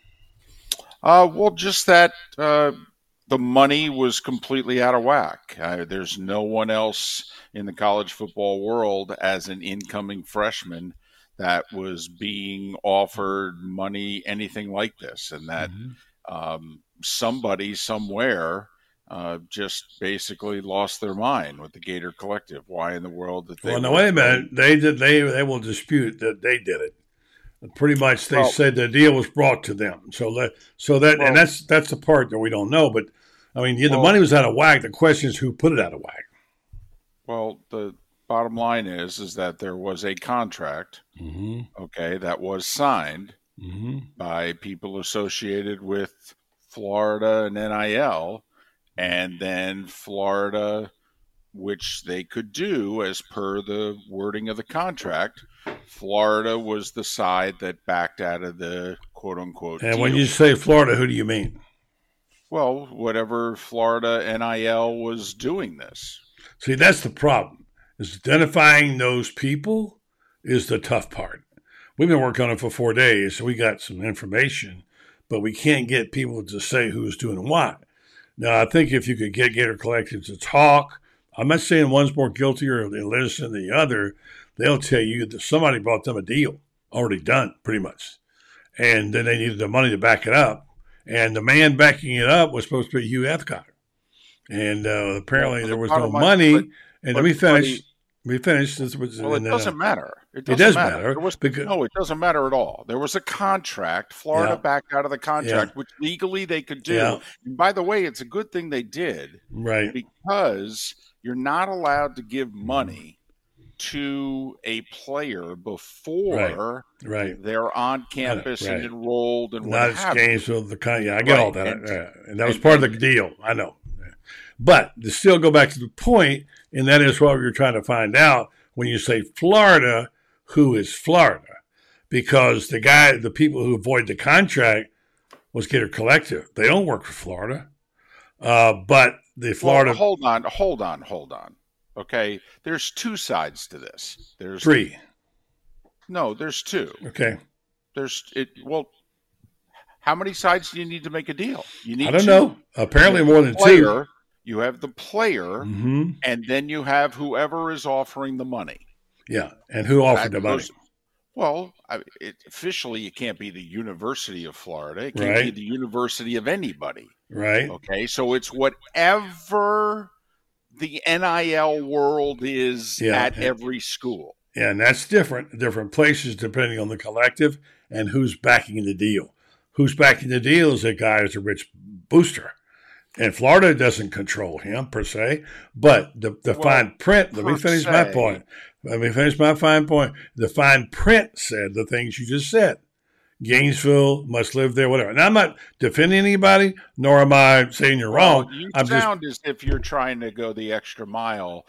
Uh, well, just that uh, the money was completely out of whack. Uh, there's no one else in the college football world as an incoming freshman that was being offered money, anything like this. And that mm-hmm. um, somebody somewhere uh, just basically lost their mind with the Gator Collective. Why in the world that they... Well, now, wait a minute. They, did, they, they will dispute that they did it. Pretty much, they well, said the deal was brought to them. So that, so that, well, and that's that's the part that we don't know. But I mean, yeah, the well, money was out of whack. The question is, who put it out of whack? Well, the bottom line is, is that there was a contract, mm-hmm. okay, that was signed mm-hmm. by people associated with Florida and N I L, and then Florida, which they could do as per the wording of the contract. Florida was the side that backed out of the quote-unquote And deal. When you say Florida, who do you mean? Well, whatever Florida N I L was doing this. See, that's the problem. Is identifying those people is the tough part. We've been working on it for four days, so we got some information, but we can't get people to say who's doing what. Now, I think if you could get Gator Collective to talk, I'm not saying one's more guilty or less than the other. They'll tell you that somebody brought them a deal already done, pretty much. And then they needed the money to back it up. And the man backing it up was supposed to be Hugh Ethcott. And uh, apparently well, there was no money. But, and but, let me finish. But, let me finish. This was, well, and, it doesn't uh, matter. It, doesn't it does matter. matter. There was, because, no, it doesn't matter at all. There was a contract. Florida yeah. backed out of the contract, yeah. which legally they could do. Yeah. And by the way, it's a good thing they did. Right. Because you're not allowed to give money to a player before right. Right. they're on campus right. and enrolled and not what have games you. With the kind. Yeah, I get right. all that, and, uh, and that was and, part of the deal. I know, but to still go back to the point, and that is what you're trying to find out when you say Florida. Who is Florida? Because the guy, the people who avoid the contract was Gator Collective. They don't work for Florida, uh, but the Florida. Well, hold on, hold on, hold on. Okay, there's two sides to this. There's three. No, there's two. Okay. There's it. Well, how many sides do you need to make a deal? You need. I don't two. know. Apparently more than player, two. You have the player, mm-hmm. and then you have whoever is offering the money. Yeah, and who offered that the money? Goes, well, I, it, officially, it can't be the University of Florida. It can't right. be the University of anybody. Right. Okay, so it's whatever the N I L world is Yeah, at yeah. every school. Yeah, and that's different, different places depending on the collective and who's backing the deal. Who's backing the deal is a guy who's a rich booster. And Florida doesn't control him per se, but the, the Well, fine print, let me per finish my se. point. Let me finish my fine point. The fine print said the things you just said. Gainesville must live there, whatever. And I'm not defending anybody, nor am I saying you're wrong. Well, you I'm just sound as if you're trying to go the extra mile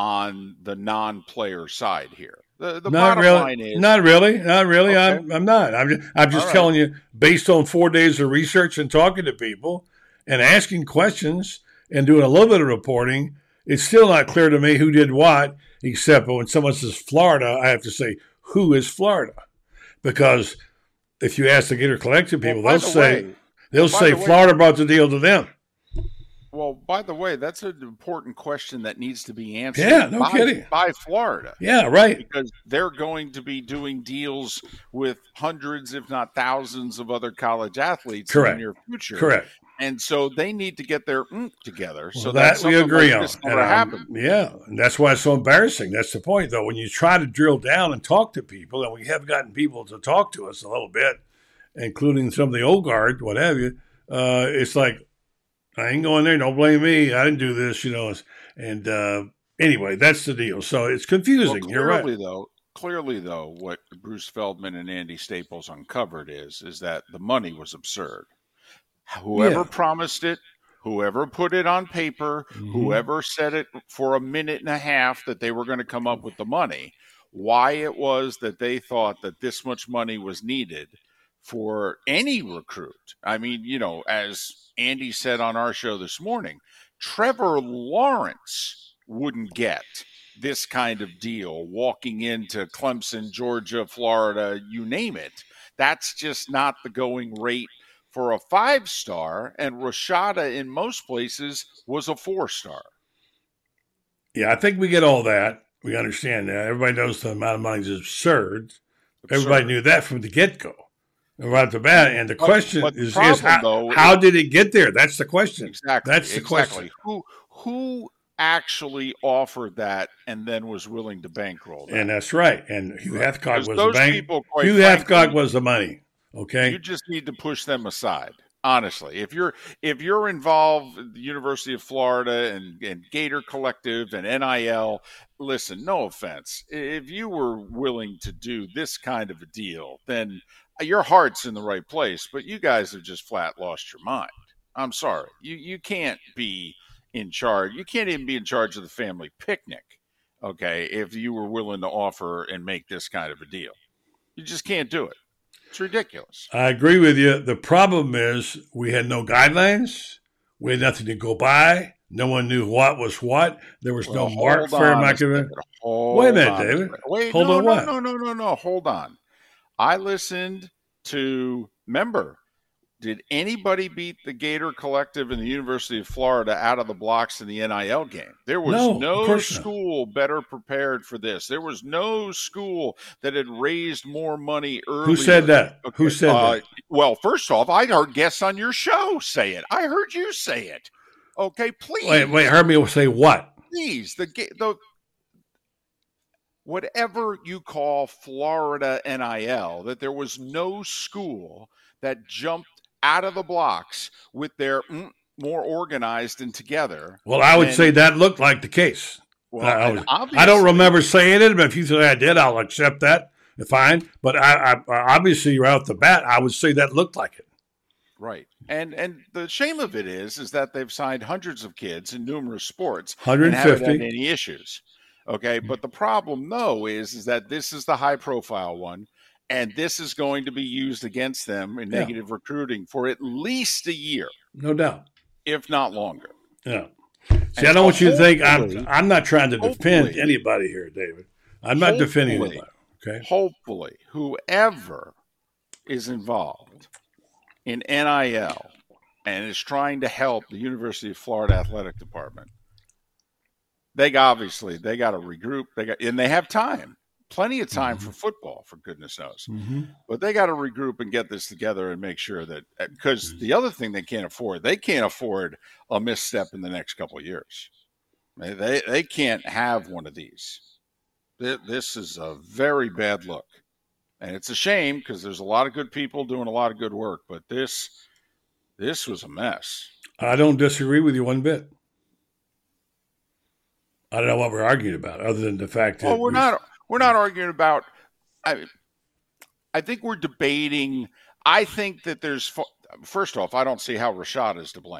on the non-player side here. The, the not bottom really, line is not really, not really. Okay. I'm, I'm not. I'm just, I'm just All right. telling you, based on four days of research and talking to people and asking questions and doing a little bit of reporting, it's still not clear to me who did what. Except when someone says Florida, I have to say, who is Florida? Because if you ask the Gator Collective people, Well, by they'll the say way- they'll by say the way- Florida brought the deal to them. Well, by the way, that's an important question that needs to be answered. Yeah, no by, kidding. by Florida. Yeah, right. Because they're going to be doing deals with hundreds, if not thousands, of other college athletes Correct. in the near future. Correct. And so they need to get their oomph together. Well, so that that we something agree like on. this And, never um, happen. yeah, and that's why it's so embarrassing. That's the point, though. When you try to drill down and talk to people, and we have gotten people to talk to us a little bit, including some of the old guard, what have you, uh, it's like, I ain't going there. Don't blame me. I didn't do this, you know. And uh, anyway, that's the deal. So it's confusing. Well, You're clearly, right. though, clearly, though, what Bruce Feldman and Andy Staples uncovered is is that the money was absurd. Whoever Yeah. promised it, whoever put it on paper, Mhm. whoever said it for a minute and a half that they were going to come up with the money, why it was that they thought that this much money was needed for any recruit. I mean, you know, as Andy said on our show this morning, Trevor Lawrence wouldn't get this kind of deal walking into Clemson, Georgia, Florida, you name it. That's just not the going rate for a five-star, and Rashada in most places was a four-star. Yeah, I think we get all that. We understand that. Everybody knows the amount of money is absurd. Everybody Absurd. knew that from the get-go. Right off the bat. And the But- question but the is, is problem, how, though, how is- did it get there? That's the question. Exactly. That's the exactly. question. Who who actually offered that and then was willing to bankroll that? And that's right. And Hugh Hathcock Because was the those bank. people, quite Hugh frankly, Hathcock was the money. Okay. You just need to push them aside. Honestly, if you're if you're involved in the University of Florida and, and Gator Collective and N I L, listen, no offense. If you were willing to do this kind of a deal, then your heart's in the right place, but you guys have just flat lost your mind. I'm sorry. You you can't be in charge. You can't even be in charge of the family picnic, okay, if you were willing to offer and make this kind of a deal. You just can't do it. It's ridiculous. I agree with you. The problem is we had no guidelines. We had nothing to go by. No one knew what was what. There was Well, no mark hold fair on a market. second. Hold Wait a minute, on David. second. Wait, Hold no, on no, what? No, no, no, no. Hold on. I listened to, remember, did anybody beat the Gator Collective and the University of Florida out of the blocks in the N I L game? There was No, of no course not. school better prepared for this. There was no school that had raised more money earlier. Who said that? Who said Uh, that? Well, first off, I heard guests on your show say it. I heard you say it. Okay, please. Wait, wait, heard me say what? Please, the ga- the whatever you call Florida N I L, that there was no school that jumped out of the blocks with their mm, more organized and together. Well, I would than- say that looked like the case. Well, I, I and was- I don't obviously- remember saying it, but if you say I did, I'll accept that. Fine. But I, I obviously, right off the bat, I would say that looked like it. Right. And and the shame of it is is that they've signed hundreds of kids in numerous sports one hundred and haven't fifty. had any issues. Okay, but the problem though is is that this is the high profile one, and this is going to be used against them in Yeah. negative recruiting for at least a year, No doubt. if not longer. Yeah. See, And I don't want you to think I'm hopefully- I'm not trying to defend hopefully- anybody here, David. I'm not defending Hopefully- anybody. Okay. Hopefully, whoever is involved in N I L and is trying to help the University of Florida athletic department, they obviously they got to regroup. They got and they have time, plenty of time for football, for goodness knows. Mm-hmm. But they got to regroup and get this together and make sure that because the other thing they can't afford, they can't afford a misstep in the next couple of years. They they can't have one of these. This is a very bad look. And it's a shame because there's a lot of good people doing a lot of good work, but this this was a mess. I don't disagree with you one bit. I don't know what we're arguing about, other than the fact that well, we're not we're not arguing about. I I think we're debating. I think that there's first off, I don't see how Rashad is to blame.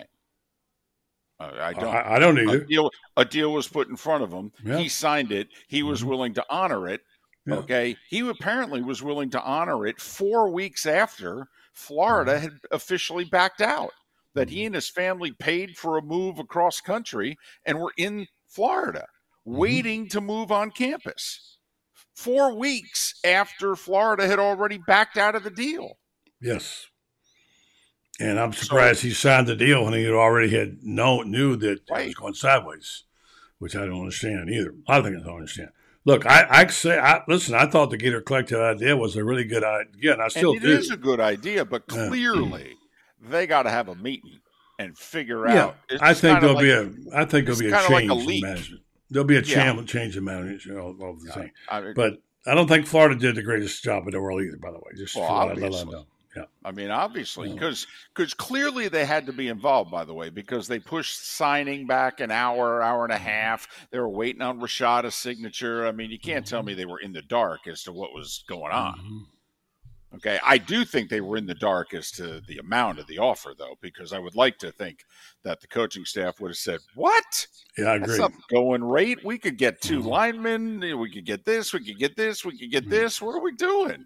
Uh, I don't. I, I don't either. A deal, a deal was put in front of him. Yeah. He signed it. He was Mm-hmm. willing to honor it. Yeah. Okay. He apparently was willing to honor it four weeks after Florida had officially backed out. That he and his family paid for a move across country and were in Florida Mm-hmm. waiting to move on campus. Four weeks after Florida had already backed out of the deal. Yes. And I'm surprised so, he signed the deal when he already had know, knew that right. it was going sideways, which I don't understand either. A lot of things I don't understand. Look, I, I say, I, listen, I thought the Gator Collective idea was a really good idea, and I still and it do. It is a good idea, but clearly yeah. they got to have a meeting and figure yeah, out. It's I think there'll like, be a, I think there'll be a change like a in management. There'll be a yeah. change in management of the yeah. thing. I mean, but I don't think Florida did the greatest job in the world either, by the way. Just well, for obviously. let, let Yeah. I mean, obviously, because because clearly they had to be involved, by the way, because they pushed signing back an hour, hour and a half. They were waiting on Rashada's signature. I mean, you can't tell me they were in the dark as to what was going on. Mm-hmm. Okay, I do think they were in the dark as to the amount of the offer, though, because I would like to think that the coaching staff would have said, what? Yeah, I agree. That's not the going rate. We could get two mm-hmm. linemen. We could get this. We could get this. We could get mm-hmm. this. What are we doing?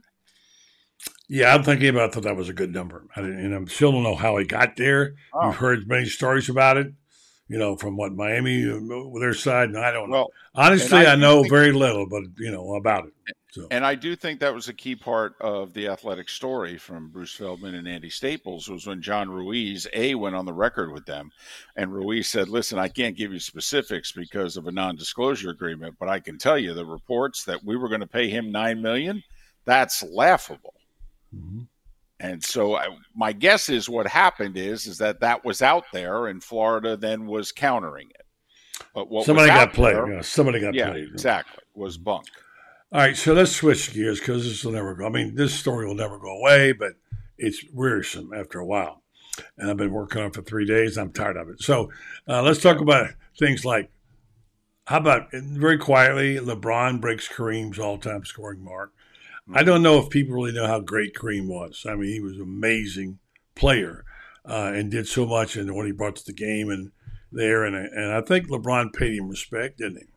Yeah, I'm thinking about that. That was a good number. I didn't, and I still don't know how he got there. Oh. We've heard many stories about it, you know, from what Miami, their side, and I don't know. Well, Honestly, I, I know think, very little, but, you know, about it. So. And I do think that was a key part of the athletic story from Bruce Feldman and Andy Staples was when John Ruiz, A, went on the record with them. And Ruiz said, listen, I can't give you specifics because of a non-disclosure agreement, but I can tell you the reports that we were going to pay him nine million dollars, that's laughable. Mm-hmm. And so I, my guess is what happened is, is that that was out there and Florida then was countering it. But what Somebody was got played. There, yeah, somebody got yeah, played. Exactly. Was bunk. All right, so let's switch gears because this will never go. I mean, this story will never go away, but it's wearisome after a while. And I've been working on it for three days. I'm tired of it. So uh, let's talk about things like, how about, very quietly, LeBron breaks Kareem's all-time scoring mark. I don't know if people really know how great Kareem was. I mean, he was an amazing player uh, and did so much in what he brought to the game and there. And, and I think LeBron paid him respect, didn't he?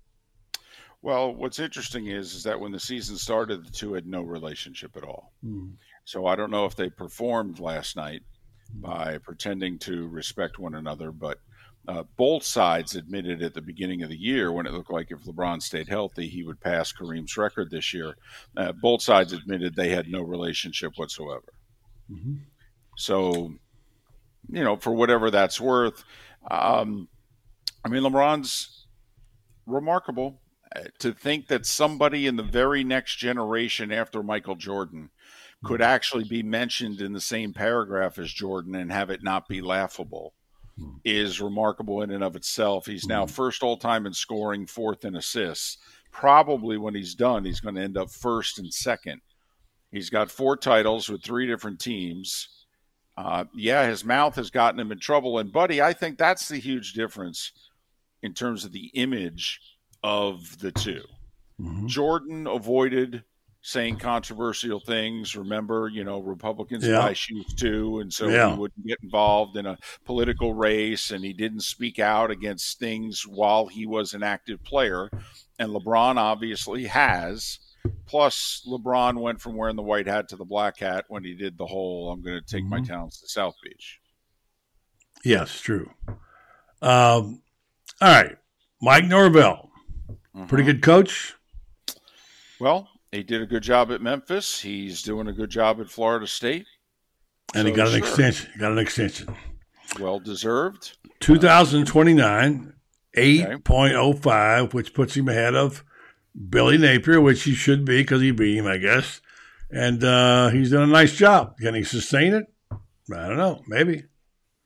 Well, what's interesting is, is that when the season started, the two had no relationship at all. Mm. So I don't know if they performed last night by pretending to respect one another, but uh, both sides admitted at the beginning of the year when it looked like if LeBron stayed healthy, he would pass Kareem's record this year. Uh, both sides admitted they had no relationship whatsoever. Mm-hmm. So, you know, for whatever that's worth, um, I mean, LeBron's remarkable. To think that somebody in the very next generation after Michael Jordan could actually be mentioned in the same paragraph as Jordan and have it not be laughable is remarkable in and of itself. He's now first all-time in scoring, fourth in assists. Probably when he's done, he's going to end up first and second. He's got four titles with three different teams. Uh, yeah, his mouth has gotten him in trouble. And, buddy, I think that's the huge difference in terms of the image of the two. Mm-hmm. Jordan avoided saying controversial things. Remember, you know, Republicans yeah. buy shoes too, and so yeah. he wouldn't get involved in a political race, and he didn't speak out against things while he was an active player. And LeBron obviously has. Plus, LeBron went from wearing the white hat to the black hat when he did the whole, I'm going to take mm-hmm. my talents to South Beach. Yes, true. Um, all right. Mike Norvell. Mm-hmm. Pretty good coach. Well, he did a good job at Memphis. He's doing a good job at Florida State. And so, he got an sure. extension. He got an extension. Well deserved. two thousand twenty-nine, eight point oh five, which puts him ahead of Billy Napier, which he should be because he beat him, I guess. And uh, he's done a nice job. Can he sustain it? I don't know. Maybe.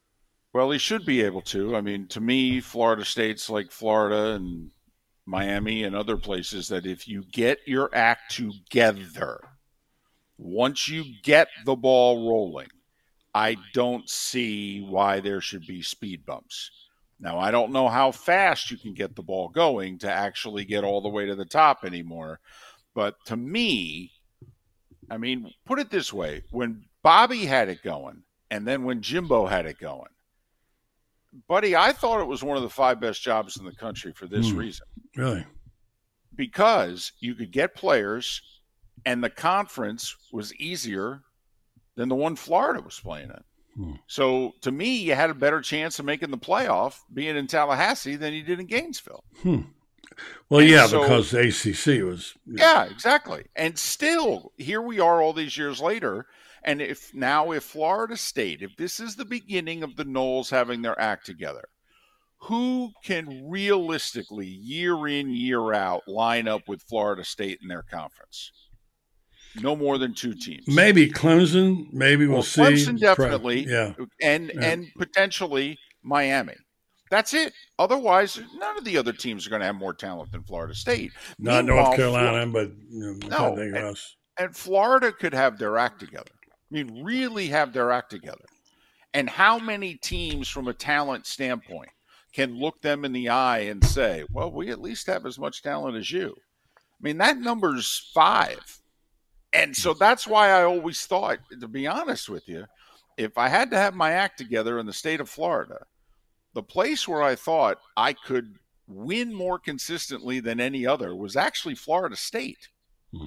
Well, he should be able to. I mean, to me, Florida State's like Florida and Miami and other places that if you get your act together, once you get the ball rolling, I don't see why there should be speed bumps. Now, I don't know how fast you can get the ball going to actually get all the way to the top anymore. But to me, I mean, put it this way. When Bobby had it going and then when Jimbo had it going, buddy, I thought it was one of the five best jobs in the country for this mm, reason. Really? Because you could get players and the conference was easier than the one Florida was playing in. Hmm. So to me, you had a better chance of making the playoff being in Tallahassee than you did in Gainesville. Hmm. Well, and yeah, so, because the A C C was. You know. Yeah, exactly. And still, here we are all these years later. And if now, if Florida State, if this is the beginning of the Noles having their act together, who can realistically, year in, year out, line up with Florida State in their conference? No more than two teams. Maybe Clemson. Maybe we'll, well see. Clemson definitely. Yeah. And yeah. and potentially Miami. That's it. Otherwise, none of the other teams are going to have more talent than Florida State. Not Meanwhile, North Carolina, Florida, but you know, no. anything And, else. and Florida could have their act together. I mean, really have their act together. And how many teams from a talent standpoint can look them in the eye and say, well, we at least have as much talent as you? I mean, that number's five. And so that's why I always thought, to be honest with you, if I had to have my act together in the state of Florida, the place where I thought I could win more consistently than any other was actually Florida State. Hmm.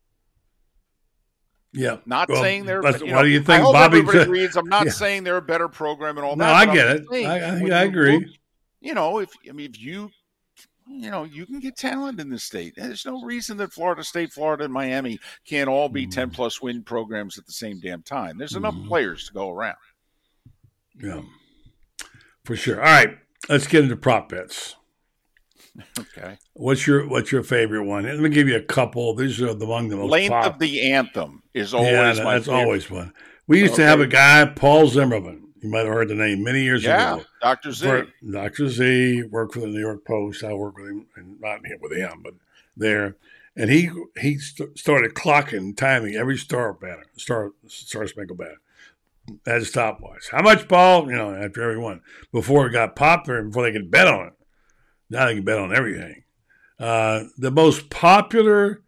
Yeah. Not well, saying they're, what you know, do you think, I hope Bobby? everybody agrees. I'm not yeah. saying they're a better program and all no, that. No, I get it. Saying, I, I, I agree. Look, you know, if I mean, if you, you know, you can get talent in this state. There's no reason that Florida State, Florida, and Miami can't all be mm. ten plus win programs at the same damn time. There's enough mm. players to go around. Yeah, for sure. All right, let's get into prop bets. Okay. What's your What's your favorite one? Let me give you a couple. These are among the most length pop. of the anthem is always yeah, my that's favorite. always one. We used okay. to have a guy, Paul Zimmerman. You might have heard the name many years yeah, ago. Doctor Z. For, Doctor Z worked for the New York Post. I worked with him, and not with him, but there. And he he st- started clocking, timing every star banner, star star spangled banner. As stopwatch. How much, Paul? You know, after every one. Before it got popular, before they could bet on it. Now they can bet on everything. Uh, the most popular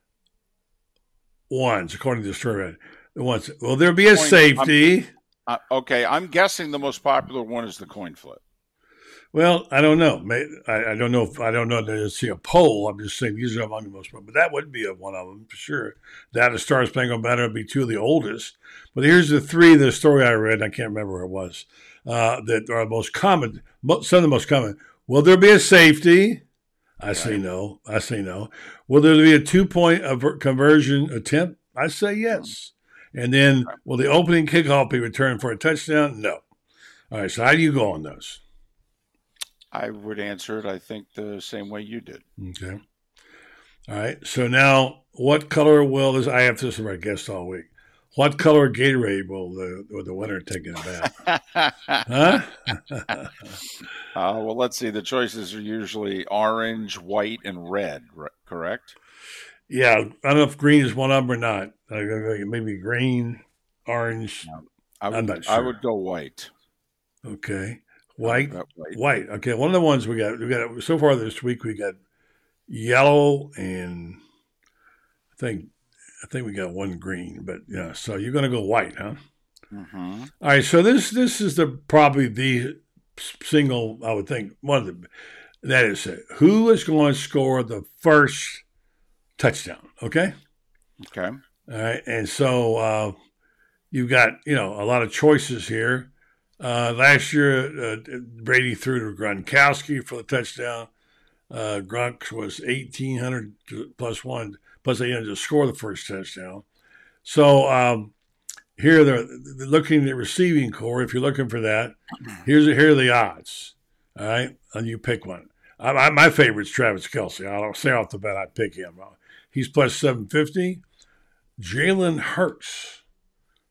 ones, according to the survey, the ones. Will there be a coin, safety? Uh, okay, I'm guessing the most popular one is the coin flip. Well, I don't know. I, I don't know if I don't know to see a poll. I'm just saying these are among the most popular, but that would be a, one of them for sure. That a Star Spangled Banner would be two of the oldest. But here's the three. The story I read, I can't remember where it was. Uh, that are most common. Some of the most common. Will there be a safety? I okay. say no. I say no. Will there be a two-point conversion attempt? I say yes. And then, will the opening kickoff be returned for a touchdown? No. All right, so how do you go on those? I would answer it, I think, the same way you did. Okay. All right, so now, what color will this – I have this in my guest all week. What color Gatorade will the, will the winner take in a bath? huh? uh, well, let's see. The choices are usually orange, white, and red, correct? Yeah, I don't know if green is one of them or not. Maybe green, orange. No, I would, I'm not sure. I would go white. Okay, white, white, white. Okay, one of the ones we got. We got so far this week. We got yellow and I think I think we got one green. But yeah, so you're going to go white, huh? Mm-hmm. All right. So this this is the probably the single I would think one of the that is it. Who is going to score the first touchdown? Okay. Okay. All right. And so uh, you've got, you know, a lot of choices here. Uh, last year, uh, Brady threw to Gronkowski for the touchdown. Uh, Gronk was eighteen hundred plus one, plus eight hundred to score the first touchdown. So um, here they're, they're looking at receiving core. If you're looking for that, here's here are the odds. All right. And you pick one. I, I, my favorite's Travis Kelce. I'll say off the bat, I'd pick him. He's plus seven fifty. Jalen Hurts,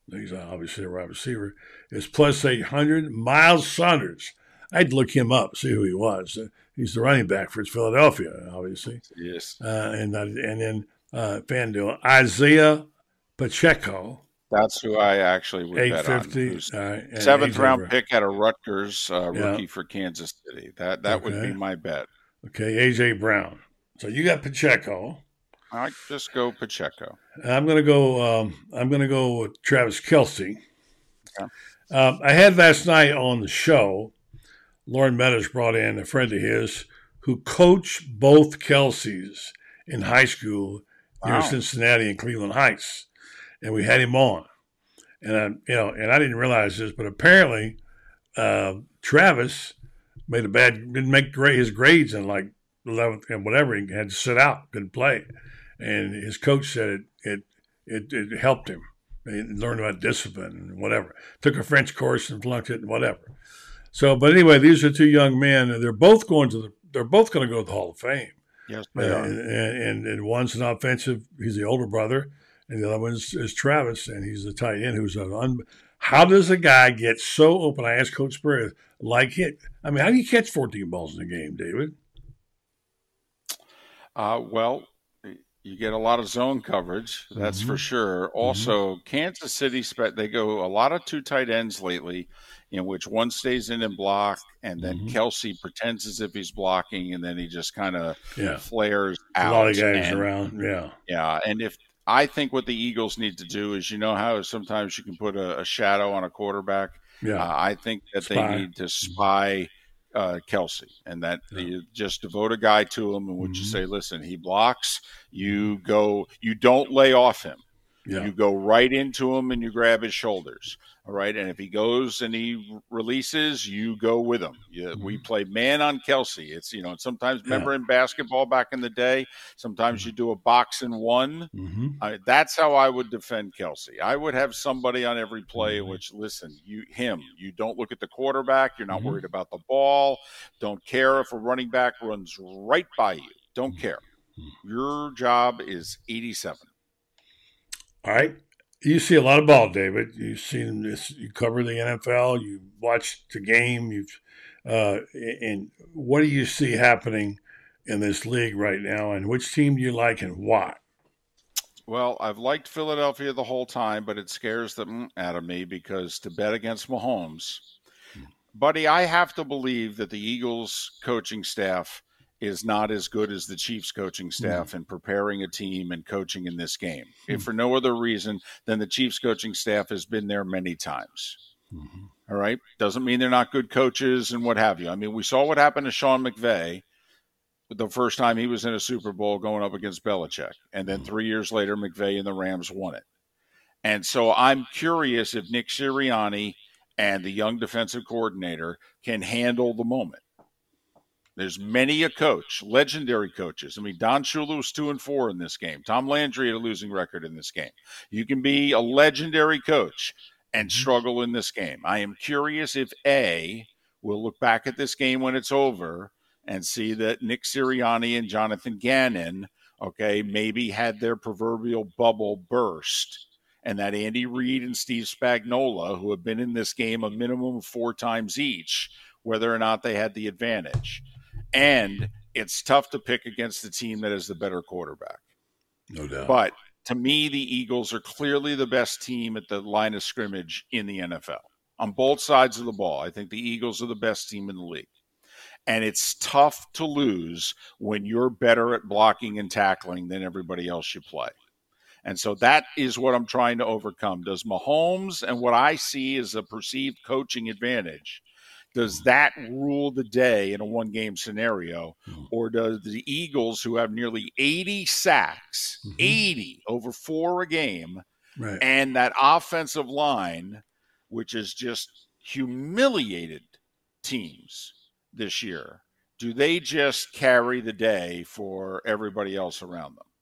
he's obviously a wide receiver, is plus eight hundred. Miles Sanders, I'd look him up, see who he was. Uh, he's the running back for Philadelphia, obviously. Yes. Uh, and uh, and then uh, FanDuel, Isaiah Pacheco. That's who I actually would bet on. eight fifty. Uh, Seventh round pick out of Rutgers, uh, Yeah. rookie for Kansas City. That that would Okay. be my bet. Okay, A J Brown. So you got Pacheco. I just go Pacheco. I'm gonna go. Um, I'm gonna go with Travis Kelce. Okay. Um, I had last night on the show. Lauren Meadows brought in a friend of his who coached both Kelce's in high school near Wow. Cincinnati and Cleveland Heights, and we had him on. And I, you know, and I didn't realize this, but apparently uh, Travis made a bad, didn't make great his grades in like eleventh and whatever. He had to sit out, couldn't play, and his coach said it it it, it helped him. He learned about discipline and whatever. Took a French course and flunked it and whatever. So, but anyway, these are two young men, and they're both going to the. They're both going to go to the Hall of Fame. Yes, they are. And, and, and one's an offensive. He's the older brother, and the other one is, is Travis, and he's the tight end who's an un. How does a guy get so open? I asked Coach Spurrier, like it. I mean, how do you catch fourteen balls in a game, David? Uh, well, you get a lot of zone coverage, that's Mm-hmm. for sure. Also, Kansas City, spe- they go a lot of two tight ends lately, in which one stays in and block, and then Mhm. Kelsey pretends as if he's blocking, and then he just kind of Yeah. flares A out. lot of guys and, around. Yeah. Yeah, and if I think what the Eagles need to do is, you know how sometimes you can put a, a shadow on a quarterback. Yeah. Uh, I think that Spy. they need to spy uh, Kelsey, and that you just devote a guy to him, in which you Mhm. say, "Listen, he blocks. You go. You don't lay off him. Yeah. You go right into him and you grab his shoulders. All right. And if he goes and he releases, you go with him. You, We play man on Kelsey. It's, you know, sometimes remember in basketball back in the day, sometimes you do a box and one. Mm-hmm. I, that's how I would defend Kelsey. I would have somebody on every play in which, listen, you him, you don't look at the quarterback. You're not Mhm. worried about the ball. Don't care if a running back runs right by you. Don't care. Your job is eighty-seven. All right. You see a lot of ball, David. You've seen this. You cover the N F L. You watched the game. You've uh, and what do you see happening in this league right now? And which team do you like and why? Well, I've liked Philadelphia the whole time, but it scares them out of me because to bet against Mahomes, buddy, I have to believe that the Eagles coaching staff is not as good as the Chiefs coaching staff in preparing a team and coaching in this game. If for no other reason than the Chiefs coaching staff has been there many times. All right. Doesn't mean they're not good coaches and what have you. I mean, we saw what happened to Sean McVay the first time he was in a Super Bowl going up against Belichick. And then three years later, McVay and the Rams won it. And so I'm curious if Nick Sirianni and the young defensive coordinator can handle the moment. There's many a coach, legendary coaches. I mean, Don Shula was two and four in this game. Tom Landry had a losing record in this game. You can be a legendary coach and struggle in this game. I am curious if A, we'll look back at this game when it's over and see that Nick Sirianni and Jonathan Gannon, okay, maybe had their proverbial bubble burst, and that Andy Reid and Steve Spagnuolo, who have been in this game a minimum of four times each, whether or not they had the advantage. And it's tough to pick against the team that is the better quarterback. No doubt. But to me, the Eagles are clearly the best team at the line of scrimmage in the N F L. On both sides of the ball, I think the Eagles are the best team in the league. And it's tough to lose when you're better at blocking and tackling than everybody else you play. And so that is what I'm trying to overcome. Does Mahomes and what I see as a perceived coaching advantage, does that rule the day in a one-game scenario? Or does the Eagles, who have nearly eighty sacks, mm-hmm. eighty over four a game, right. and that offensive line, which has just humiliated teams this year, do they just carry the day for everybody else around them?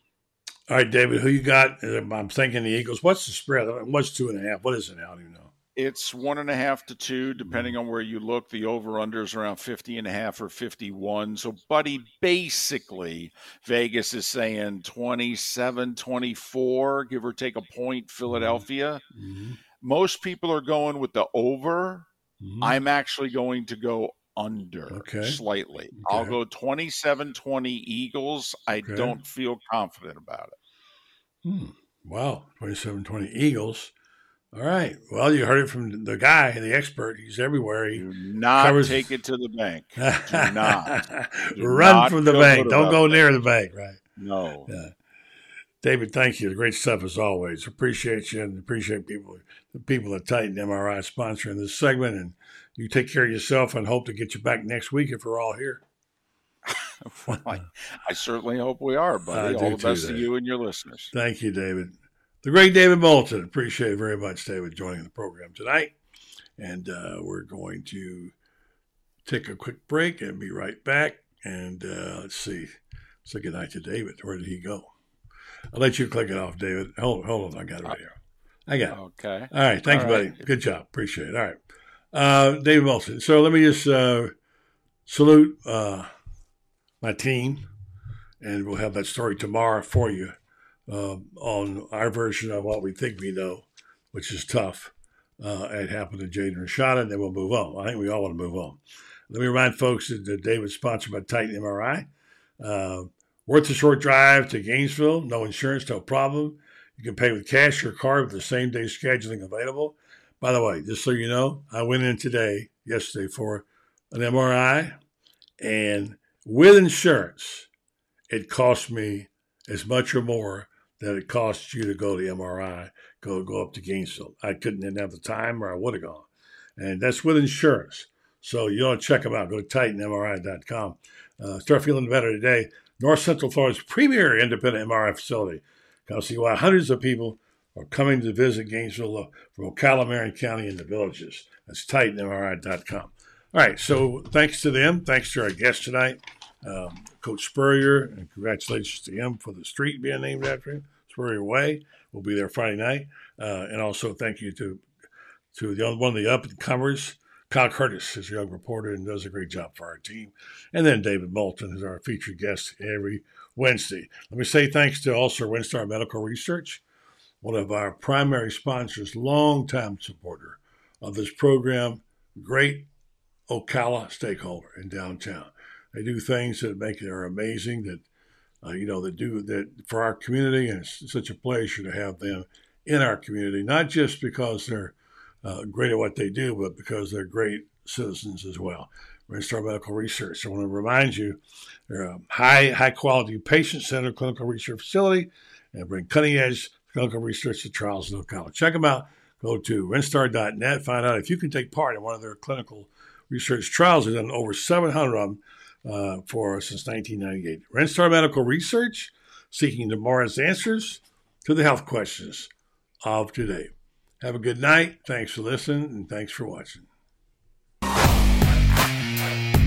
All right, David, who you got? I'm thinking the Eagles. What's the spread? What's two and a half? What is it now? I don't even know. It's one and a half to two, depending on where you look. The over-under is around fifty and a half or fifty-one. So, buddy, basically, Vegas is saying twenty-seven, twenty-four, give or take a point, Philadelphia. Mm-hmm. Most people are going with the over. Mm-hmm. I'm actually going to go under okay. slightly. Okay. I'll go twenty-seven twenty Eagles. I okay. don't feel confident about it. Hmm. Wow, twenty-seven twenty Eagles. All right. Well, you heard it from the guy, the expert. He's everywhere. He Do not covers... take it to the bank. Do not. Do Run not from the bank. Don't go near the bank, right? No. Yeah. David, thank you. Great stuff as always. Appreciate you and appreciate people, the people at Titan M R I sponsoring this segment. And you take care of yourself and hope to get you back next week if we're all here. Well, I, I certainly hope we are, buddy. I all the too, best to David. you and your listeners. Thank you, David. The great David Moulton. Appreciate it very much, David, joining the program tonight. And uh, we're going to take a quick break and be right back. And uh, let's see. Say goodnight to David. Where did he go? I'll let you click it off, David. Hold, hold on. I got it right here. I got it. Okay. All right. Thanks, All buddy. right. Good job. Appreciate it. All right. Uh, David Moulton. So let me just uh, salute uh, my team. And we'll have that story tomorrow for you. Uh, on our version of what we think we know, which is tough. Uh, it happened to Jaden Rashada, and then we'll move on. I think we all want to move on. Let me remind folks that David's sponsored by Titan M R I. Uh, worth a short drive to Gainesville. No insurance, no problem. You can pay with cash or card with the same day scheduling available. By the way, just so you know, I went in today, yesterday, for an M R I, and with insurance, it cost me as much or more that it costs you to go to the M R I, go go up to Gainesville. I couldn't didn't have the time, or I would have gone. And that's with insurance. So you ought to check them out. Go to Titan M R I dot com. Uh, start feeling better today. North Central Florida's premier independent M R I facility. Come see why hundreds of people are coming to visit Gainesville from Ocala, Marion County, and the villages. That's Titan M R I dot com. All right, so thanks to them. Thanks to our guest tonight, um, Coach Spurrier, and congratulations to him for the street being named after him. Spurrier Way. We'll be there Friday night. Uh, and also thank you to to the one of the up-and-comers. Kyle Curtis is a young reporter and does a great job for our team. And then David Moulton is our featured guest every Wednesday. Let me say thanks to also WinStar Medical Research, one of our primary sponsors, longtime supporter of this program, great Ocala stakeholder in downtown. They do things that make it are amazing that Uh, you know, that do that for our community, and it's such a pleasure to have them in our community, not just because they're uh, great at what they do, but because they're great citizens as well. WinStar Medical Research. I want to remind you, they're a high, high-quality patient-centered clinical research facility and bring cutting-edge clinical research to trials in Ocala. Check them out. Go to winstar dot net. Find out if you can take part in one of their clinical research trials. They've done over seven hundred of them. Uh, for since nineteen ninety-eight. WinStar Medical Research, seeking tomorrow's answers to the health questions of today. Have a good night. Thanks for listening, and thanks for watching.